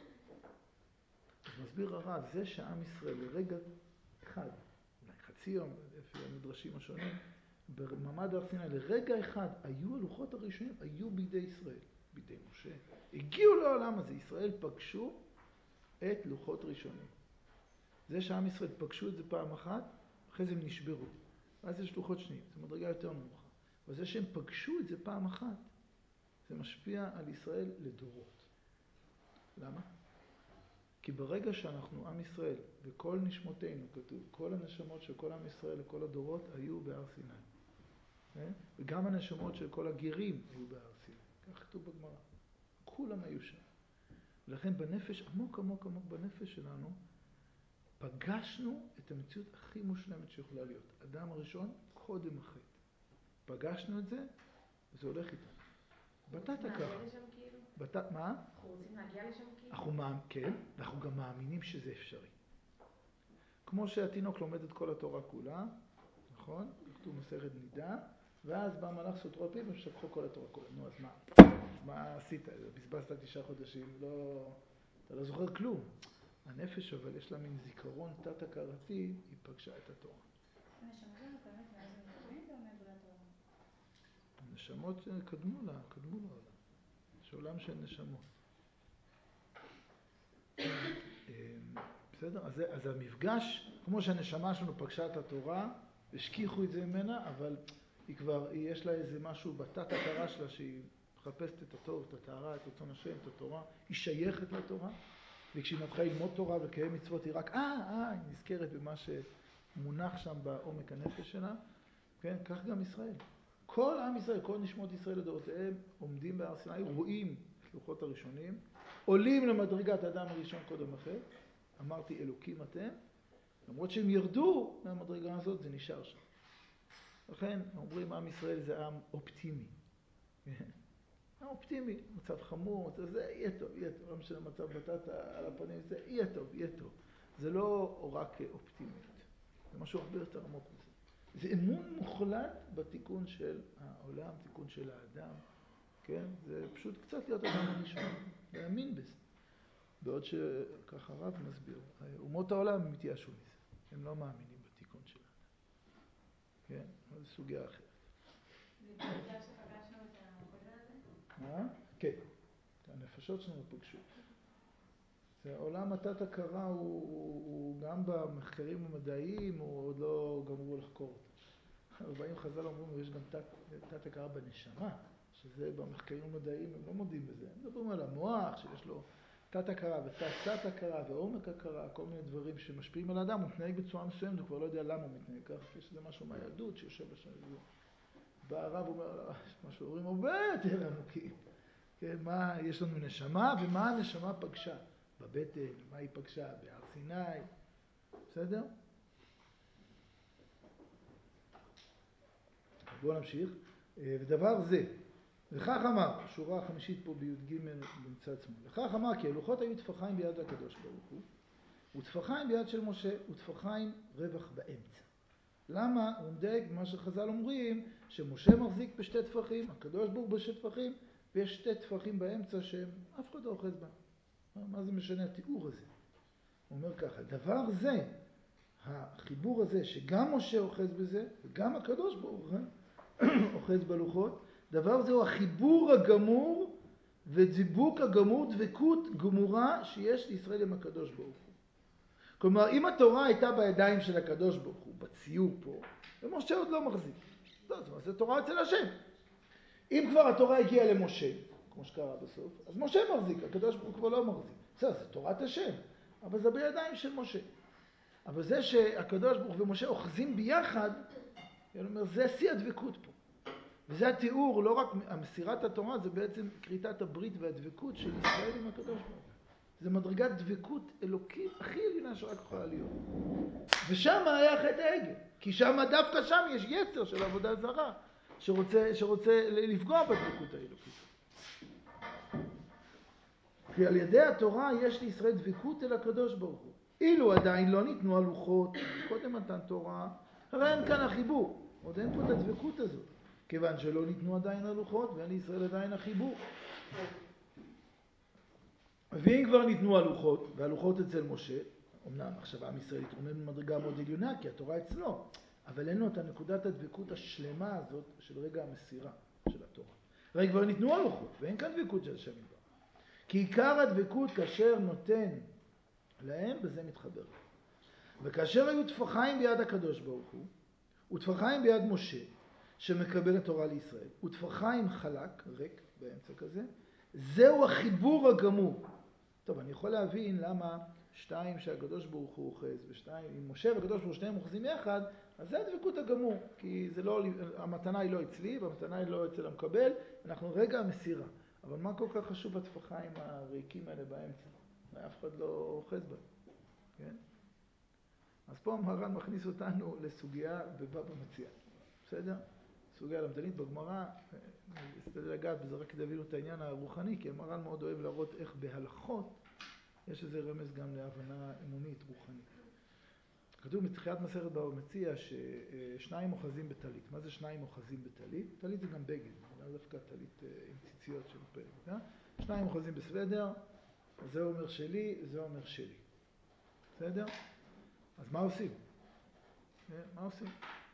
אז מסביר הרב, זה שעם ישראל לרגע אחד, אולי חצי יום, לפי המדרשים השונים, במעמד הר סיני, לרגע אחד, הלוחות הראשונים היו בידי ישראל, בידי משה. הגיעו לעולם הזה, ישראל פגשו את לוחות ראשונים. זה שעם ישראל פגשו את זה פעם אחת, אחרי זה הם נשברו. ואז יש לוחות שניים, זו מדרגה יותר נמוכה. אבל זה שהם פגשו את זה פעם אחת, זה משפיע על ישראל לדורות. למה? כי ברגע שאנחנו עם ישראל, וכל נשמותינו כתוב, כל הנשמות של כל עם ישראל לכל הדורות היו בהר סיני. וגם הנשמות של כל הגרים היו בהר סיני. כך כתוב בגמרא. כולם היו שם. ולכן בנפש, עמוק בנפש שלנו, פגשנו את המציאות הכי מושלמת שיכולה להיות. אדם הראשון קודם החטא. פגשנו את זה, וזה הולך איתנו. בתת ככה. מה? אנחנו רוצים להגיע לשם כאילו? כן, אנחנו גם מאמינים שזה אפשרי. כמו שהתינוק לומד את כל התורה כולה, נכון? כתוב מסכת נידה, ואז בא מלאך סוטרו פיו ושפכו כל התורה כולה. נו, אז מה עשית? בזבזת 9 חודשים, אתה לא זוכר כלום. הנפש אבל יש לה מין זיכרון תת-הכרתי, היא פגשה את התורה. הנשמות שלנו קיימת מאז ומתמיד או מעבודת העולם? הנשמות קדמו לעולם. יש עולם של נשמות. בסדר? אז המפגש, כמו שהנשמה שלנו פגשה את התורה, השכיחו את זה ממנה, אבל יש לה איזה משהו בתת-הכרה שלה שהיא מחפשת את הטוב, את הטהרה, את רצון השם, את התורה, היא שייכת לתורה, וכשהיא מתחילה ללמוד תורה ולקיים מצוות היא רק, היא נזכרת במה שמונח שם בעומק הנפש שלה, כן? כך גם ישראל. כל עם ישראל, כל נשמות ישראל לדורותיהם עומדים בהר סיני, רואים את לוחות הראשונים, עולים למדרגת האדם הראשון קודם אחר, אמרתי אלוקים אתם, למרות שהם ירדו מהמדרגה הזאת, זה נשאר שם. לכן אומרים עם ישראל זה עם אופטימי. עם אופטימי, מצב חמור, זה יהיה טוב. לא משנה מצב בטט על הפנים, זה יהיה טוב. זה לא רק אופטימיות, זה משהו הרבה יותר עמוק מזה. זה אמון מוחלט בתיקון של העולם, תיקון של האדם, כן? זה פשוט קצת להיות אדם הראשון, להאמין בזה. בעוד שככה רב מסביר, אומות העולם הם התייאשו מזה, הם לא מאמינים בתיקון של האדם. כן? זו סוגיה אחרת. זה בגלל שפגשנו את המודל הזה? מה? כן. הנפשות שלנו פגשו. העולם התת-הכרה הוא גם במחקרים המדעיים, הוא עוד לא גמרו לחקור אותו. באים חז"ל אומרים, יש גם תת-הכרה בנשמה, שזה במחקרים המדעיים, הם לא מודים בזה. הם מדברים על המוח, שיש לו תת-הכרה ותת-הכרה ועומק הכרה, כל מיני דברים שמשפיעים על האדם, הוא מתנהג בצורה מסוימת, הוא כבר לא יודע למה הוא מתנהג כך, כי יש איזה משהו מהיהדות שיושב לשם. בא הרב אומר, משהו אומרים, הרבה יותר עמוקים. כן, מה יש לנו נשמה ומה הנשמה פגשה? בבטן, מה היא פגשה? בהר סיני. בסדר? בואו נמשיך. ודבר זה, לכך אמר, שורה החמישית פה בי"ג במצד שמאל, לכך אמר כי הלוחות היו טפחיים ביד הקדוש ברוך הוא, וטפחיים ביד של משה, וטפחיים רווח באמצע. למה? הוא מדייק במה שחז"ל אומרים, שמשה מחזיק בשתי טפחים, הקדוש ברוך הוא בשתי טפחים, ויש שתי טפחים באמצע שהם אף אחד לא אוחז בה. מה זה משנה התיאור הזה? הוא אומר ככה, דבר זה, החיבור הזה שגם משה אוחז בזה, וגם הקדוש ברוך הוא אוחז בלוחות, דבר זה הוא החיבור הגמור ודיבוק הגמור, דבקות גמורה שיש לישראל עם הקדוש ברוך הוא. כלומר, אם התורה הייתה בידיים של הקדוש ברוך הוא, בציור פה, ומשה עוד לא מחזיק. לא, זאת אומרת, זה תורה אצל השם. אם כבר התורה הגיעה למשה, כמו שקרה בסוף, אז משה מחזיק, הקדוש ברוך הוא כבר לא מחזיק. זה תורת השם, אבל זה בידיים של משה. אבל זה שהקדוש ברוך הוא ומשה אוחזים ביחד, אני אומר, זה שיא הדבקות פה. וזה התיאור, לא רק המסירת התורה, זה בעצם כריתת הברית והדבקות של ישראל עם הקדוש ברוך הוא. זה מדרגת דבקות אלוקית הכי עליונה שרק יכולה להיות. ושם היה חטא העגל, כי שם, דווקא שם יש יצר של עבודה זרה, שרוצה לפגוע בדבקות האלוקית. כי על ידי התורה יש לישראל דבקות אל הקדוש ברוך הוא. אילו עדיין לא ניתנו הלוחות, קודם מתן תורה, הרי אין כאן החיבור, עוד אין פה את הדבקות הזאת, כיוון שלא ניתנו עדיין הלוחות ואין לישראל עדיין החיבור. ואם כבר ניתנו הלוחות, והלוחות אצל משה, אמנם עכשיו עם ישראל התרומם במדרגה מאוד עליונה, כי התורה אצלו, אבל אין לו את הנקודת הדבקות השלמה הזאת של רגע המסירה של התורה. הרי כבר ניתנו הלוחות, ואין כאן דבקות של השם מדבר. כי עיקר הדבקות כאשר נותן להם, בזה מתחבר. וכאשר היו טפחיים ביד הקדוש ברוך הוא, וטפחיים ביד משה, שמקבל התורה לישראל, וטפחיים חלק, ריק באמצע כזה, זהו החיבור הגמור. טוב, אני יכול להבין למה שתיים שהקדוש ברוך הוא אוחז, ושתיים, אם משה והקדוש ברוך הוא שניהם אוחזים יחד, אז זה הדבקות הגמור, כי זה לא, המתנה היא לא אצלי, והמתנה היא לא אצל המקבל, אנחנו רגע המסירה. אבל מה כל כך חשוב הטפחיים הריקים האלה באמצע? אף אחד לא אוחז בהם, כן? אז פה המהר"ל מכניס אותנו לסוגיה בבבא מציעא, בסדר? סוגיה למדנית בגמרא, אסתדל לגעת בזה רק כדי להבין את העניין הרוחני, כי המהר"ל מאוד אוהב להראות איך בהלכות יש איזה רמז גם להבנה אמונית רוחנית. כתוב מתחילת מסכת בבא מציעא ששניים אוחזים בטלית. מה זה שניים אוחזים בטלית? טלית זה גם בגד, לא דווקא טלית עם ציציות של פלג. שניים אוחזים בסוודר, זה אומר שלי, זה אומר שלי. בסדר? אז מה עושים? מה עושים?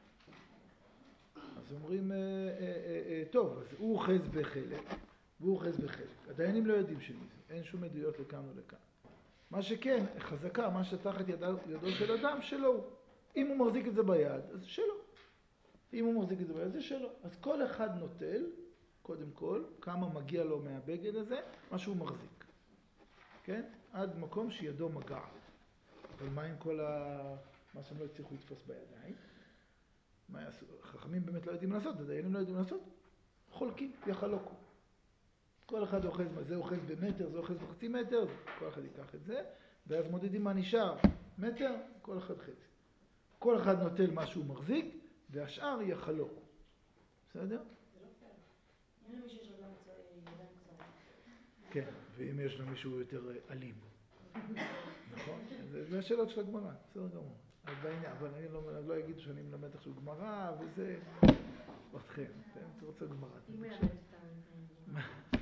אז אומרים, טוב, אז הוא אוחז בחלק, והוא אוחז בחלק. הדיינים לא יודעים של מי זה, אין שום עדויות לכאן או לכאן. מה שכן, חזקה, מה שתחת ידו של אדם, שלו הוא. אם הוא מחזיק את זה ביד, אז שלו. אם הוא מחזיק את זה ביד, זה שלו. אז כל אחד נוטל, קודם כל, כמה מגיע לו מהבגד הזה, מה שהוא מחזיק. כן? עד מקום שידו מגעת. אבל מה עם כל מה שהם לא הצליחו לתפוס בידיים? מה יעשו? חכמים באמת לא יודעים לעשות, הדיינים לא יודעים לעשות. חולקים, יחלוקו. כל אחד אוחז, זה אוחז במטר, זה אוחז בחצי מטר, כל אחד ייקח את זה, ואז מודדים מה נשאר. מטר, כל אחד חצי. כל אחד נוטל מה שהוא מחזיק, והשאר יחלוקו. בסדר? זה לא פייר. אין למי שיש ידיים קצרות. כן, ואם יש למישהו יותר אלים. נכון? זה השאלות של הגמרא, בסדר גמור. אבל אני לא אגיד שאני מלמד עכשיו גמרא, וזה... אתכם, אתם רוצים גמרא. אם הוא יאמד סתם.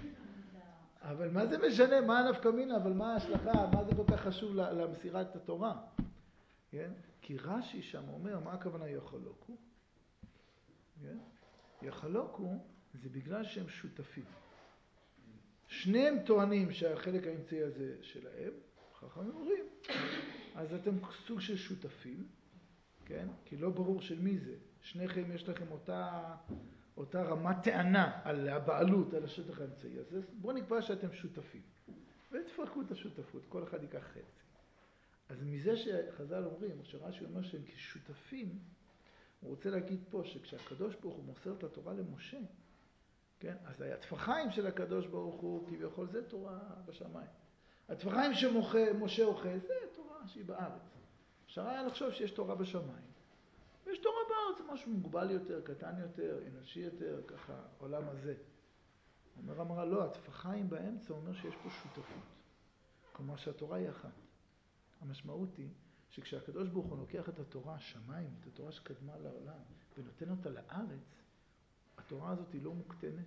אבל מה זה משנה? מה הנפקא מינה? אבל מה ההשלכה? מה זה כל כך חשוב למסירת התורה? כן? כי רש"י שם אומר, מה הכוונה יחלוקו? כן? יחלוקו זה בגלל שהם שותפים. שניהם טוענים שהחלק האמצעי הזה שלהם, חכמים אומרים, אז אתם סוג של שותפים, כן? כי לא ברור של מי זה. שניכם יש לכם אותה רמת טענה על הבעלות, על השטח האמצעי הזה. בואו נקבע שאתם שותפים. ותפרקו את השותפות, כל אחד ייקח חצי. אז מזה שחז"ל אומרים, שרש"י אומר שהם כשותפים, הוא רוצה להגיד פה שכשהקדוש ברוך הוא מוסר את התורה למשה, כן? אז הטפחיים של הקדוש ברוך הוא, כביכול זה תורה בשמיים. הטפחיים שמשה אוכל, זה תורה שהיא בארץ. אפשר היה לחשוב שיש תורה בשמיים. ויש תורה בארץ, זה משהו מוגבל יותר, קטן יותר, אנושי יותר, ככה, עולם הזה. אמרה, לא, הטפחיים באמצע אומר שיש פה שותפות. כלומר שהתורה היא אחת. המשמעות היא שכשהקדוש ברוך הוא לוקח את התורה השמיים, את התורה שקדמה לעולם, ונותן אותה לארץ, התורה הזאת היא לא מוקטנת,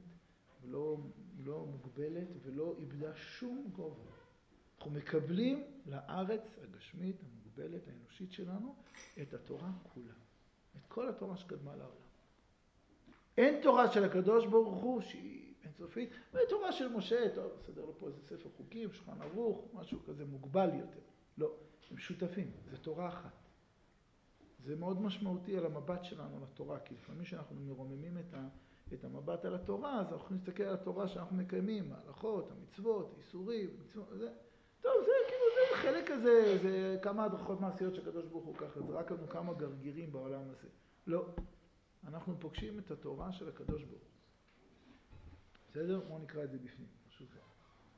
ולא מוגבלת, ולא איבדה שום גובה. אנחנו מקבלים לארץ הגשמית, המוגבלת, האנושית שלנו, את התורה כולה. את כל התורה שקדמה לעולם. אין תורה של הקדוש ברוך הוא שהיא אינסופית, ותורה של משה, טוב, סדר לו פה איזה ספר חוקים, שולחן ערוך, משהו כזה מוגבל יותר. לא, הם שותפים, זה תורה אחת. זה מאוד משמעותי על המבט שלנו לתורה, כי לפעמים שאנחנו מרוממים את המבט על התורה, אז אנחנו נסתכל על התורה שאנחנו מקיימים, ההלכות, המצוות, האיסורים, זה. טוב, זה כאילו, זה חלק כזה, זה כמה הדרכות מעשיות שהקדוש ברוך הוא ככה, זרק לנו כמה גרגירים בעולם הזה. לא, אנחנו פוגשים את התורה של הקדוש ברוך הוא. בסדר? בואו נקרא את זה בפנים, פשוט זה.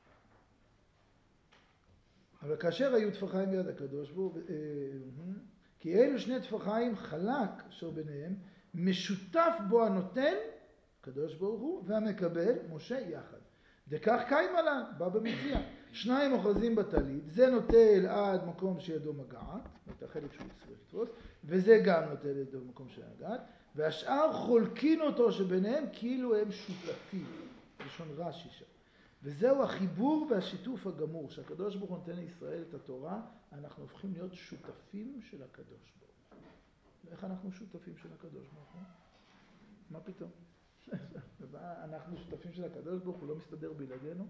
אבל כאשר היו טפחיים ביד הקדוש ברוך הוא, כי אלו שני טפחיים חלק אשר ביניהם, משותף בו הנותן, הקדוש ברוך הוא, והמקבל, משה יחד. דקח קיים עליו, בא במציאה. שניים אוחזים בטלית, זה נוטל עד מקום שידו מגעת, את החלק שהוא צריך לתפוס, וזה גם נוטל עד מקום שידו מגעת, והשאר חולקין אותו שביניהם כאילו הם שותפים, לשון רש"י שם. וזהו החיבור והשיתוף הגמור, שהקדוש ברוך הוא נותן לישראל את התורה, אנחנו הופכים להיות שותפים של הקדוש ברוך הוא. ואיך אנחנו שותפים של הקדוש ברוך הוא? מה פתאום? אנחנו שותפים של הקדוש ברוך הוא, לא מסתדר בלעדינו?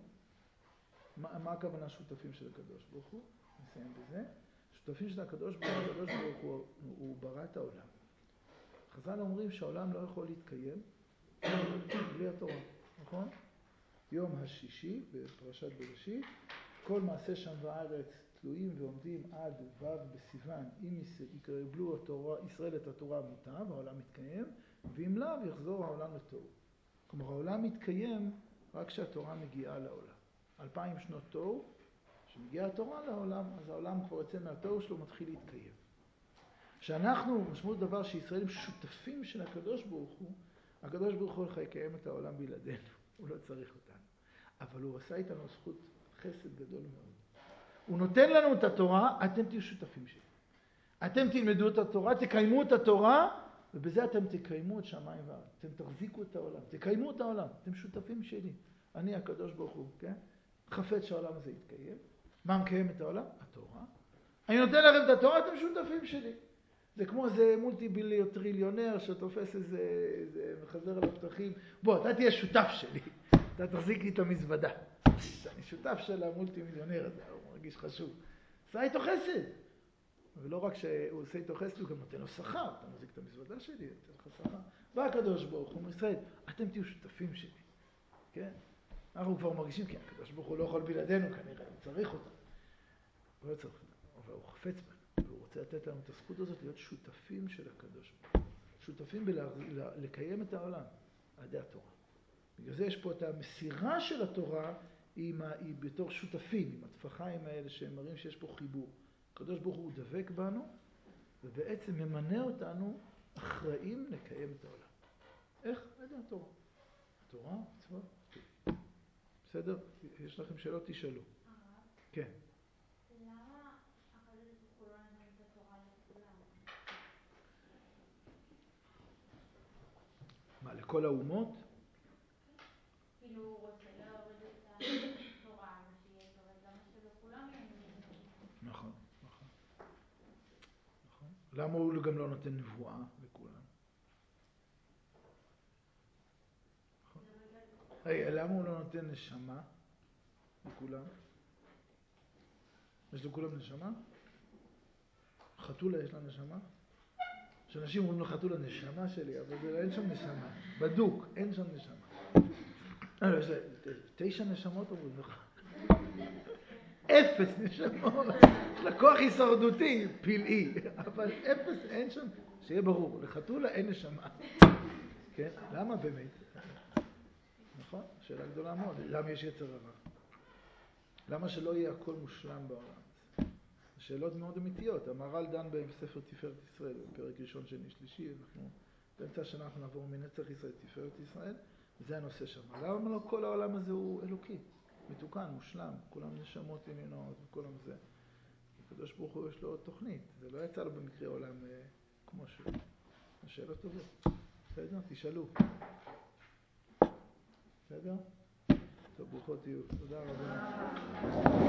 מה הכוונה שותפים של הקדוש ברוך הוא? נסיים בזה. שותפים של הקדוש ברוך הוא ברא את העולם. חז"ל אומרים שהעולם לא יכול להתקיים בלי התורה, נכון? יום השישי בפרשת בראשית, כל מעשה שם בארץ תלויים ועומדים עד ו' בסיוון, אם יקבלו ישראל את התורה מוטב, העולם מתקיים, ואם לאו יחזור העולם לתוהו. כלומר, העולם מתקיים רק כשהתורה מגיעה לעולם. 2000 שנות תוהו, כשמגיעה התורה לעולם, אז העולם כבר יוצא מהתוהו שלו, מתחיל להתקיים. שאנחנו, משמעות דבר שישראל הם שותפים של הקדוש ברוך הוא, הקדוש ברוך הוא הולך לקיים את העולם בלעדינו, הוא לא צריך אותנו. אבל הוא עשה איתנו זכות חסד גדול מאוד. הוא נותן לנו את התורה, אתם תהיו שותפים שלי. אתם תלמדו את התורה, תקיימו את התורה, ובזה אתם תקיימו את שמיים וארץ. אתם תחזיקו את העולם, תקיימו את העולם, אתם שותפים שלי. אני הקדוש ברוך הוא, כן? חפץ שהעולם הזה יתקיים. מה מקיים את העולם? התורה. אני נותן לכם את התורה, אתם שותפים שלי. זה כמו איזה מולטי-טריליונר שתופס איזה מחזר על הפתחים. בוא, אתה תהיה שותף שלי. אתה תחזיק לי את המזוודה. אני שותף של המולטי-מיליונר הזה, הוא מרגיש חשוב. עשה איתו חסד. ולא רק שהוא עושה איתו חסד, הוא גם נותן לו שכר. אתה מחזיק את המזוודה שלי, נותן לך שכר. בא הקדוש ברוך הוא, ישראל, אתם תהיו שותפים שלי. כן? אנחנו כבר מרגישים, כי הקדוש ברוך הוא לא יכול בלעדינו כנראה, הוא צריך אותנו. הוא לא צריך אותנו, אבל הוא חפץ בנו. והוא רוצה לתת לנו את הזכות הזאת להיות שותפים של הקדוש ברוך הוא. שותפים לקיים את העולם, על ידי התורה. בגלל זה יש פה את המסירה של התורה, היא בתור שותפים, עם הטפחיים האלה שהם מראים שיש פה חיבור. הקדוש ברוך הוא דבק בנו, ובעצם ממנה אותנו אחראים לקיים את העולם. איך? על ידי התורה. התורה, מצוות. בסדר? יש לכם שאלות? תשאלו. כן. למה הקדוש ברוך הוא לא נתן את התורה לכולם? כל האומות? כאילו הוא רוצה להוריד את התורה, שיהיה טוב, אז למה שבכולם יהיה? נכון. למה הוא גם לא נותן נבואה לכולם? למה הוא לא נותן נשמה לכולם? יש לכולם נשמה? חתולה יש לה נשמה? שאנשים אומרים לחתולה נשמה שלי, אבל אין שם נשמה. בדוק, אין שם נשמה. יש לה 9 נשמות אומרים לך. 0 נשמות. יש לה כוח הישרדותי, פלאי, אבל 0 אין שם. שיהיה ברור, לחתולה אין נשמה. כן? למה באמת? נכון? שאלה גדולה מאוד. למה יש יצר הרע? למה שלא יהיה הכל מושלם בעולם? שאלות מאוד אמיתיות. המהר"ל דן בהם בספר תפארת ישראל, בפרק ראשון, שני, שלישי. אנחנו באמצע השנה אנחנו נעבור מנצח ישראל תפארת ישראל, וזה הנושא שם. למה לא כל העולם הזה הוא אלוקי? מתוקן, מושלם, כולם נשמות עניינות וכולם זה. הקדוש ברוך הוא יש לו תוכנית. זה לא יצא לו במקרה עולם כמו שהוא. השאלות טובות. בסדר? תשאלו. בסדר? טוב, ברוכות תהיו. תודה רבה.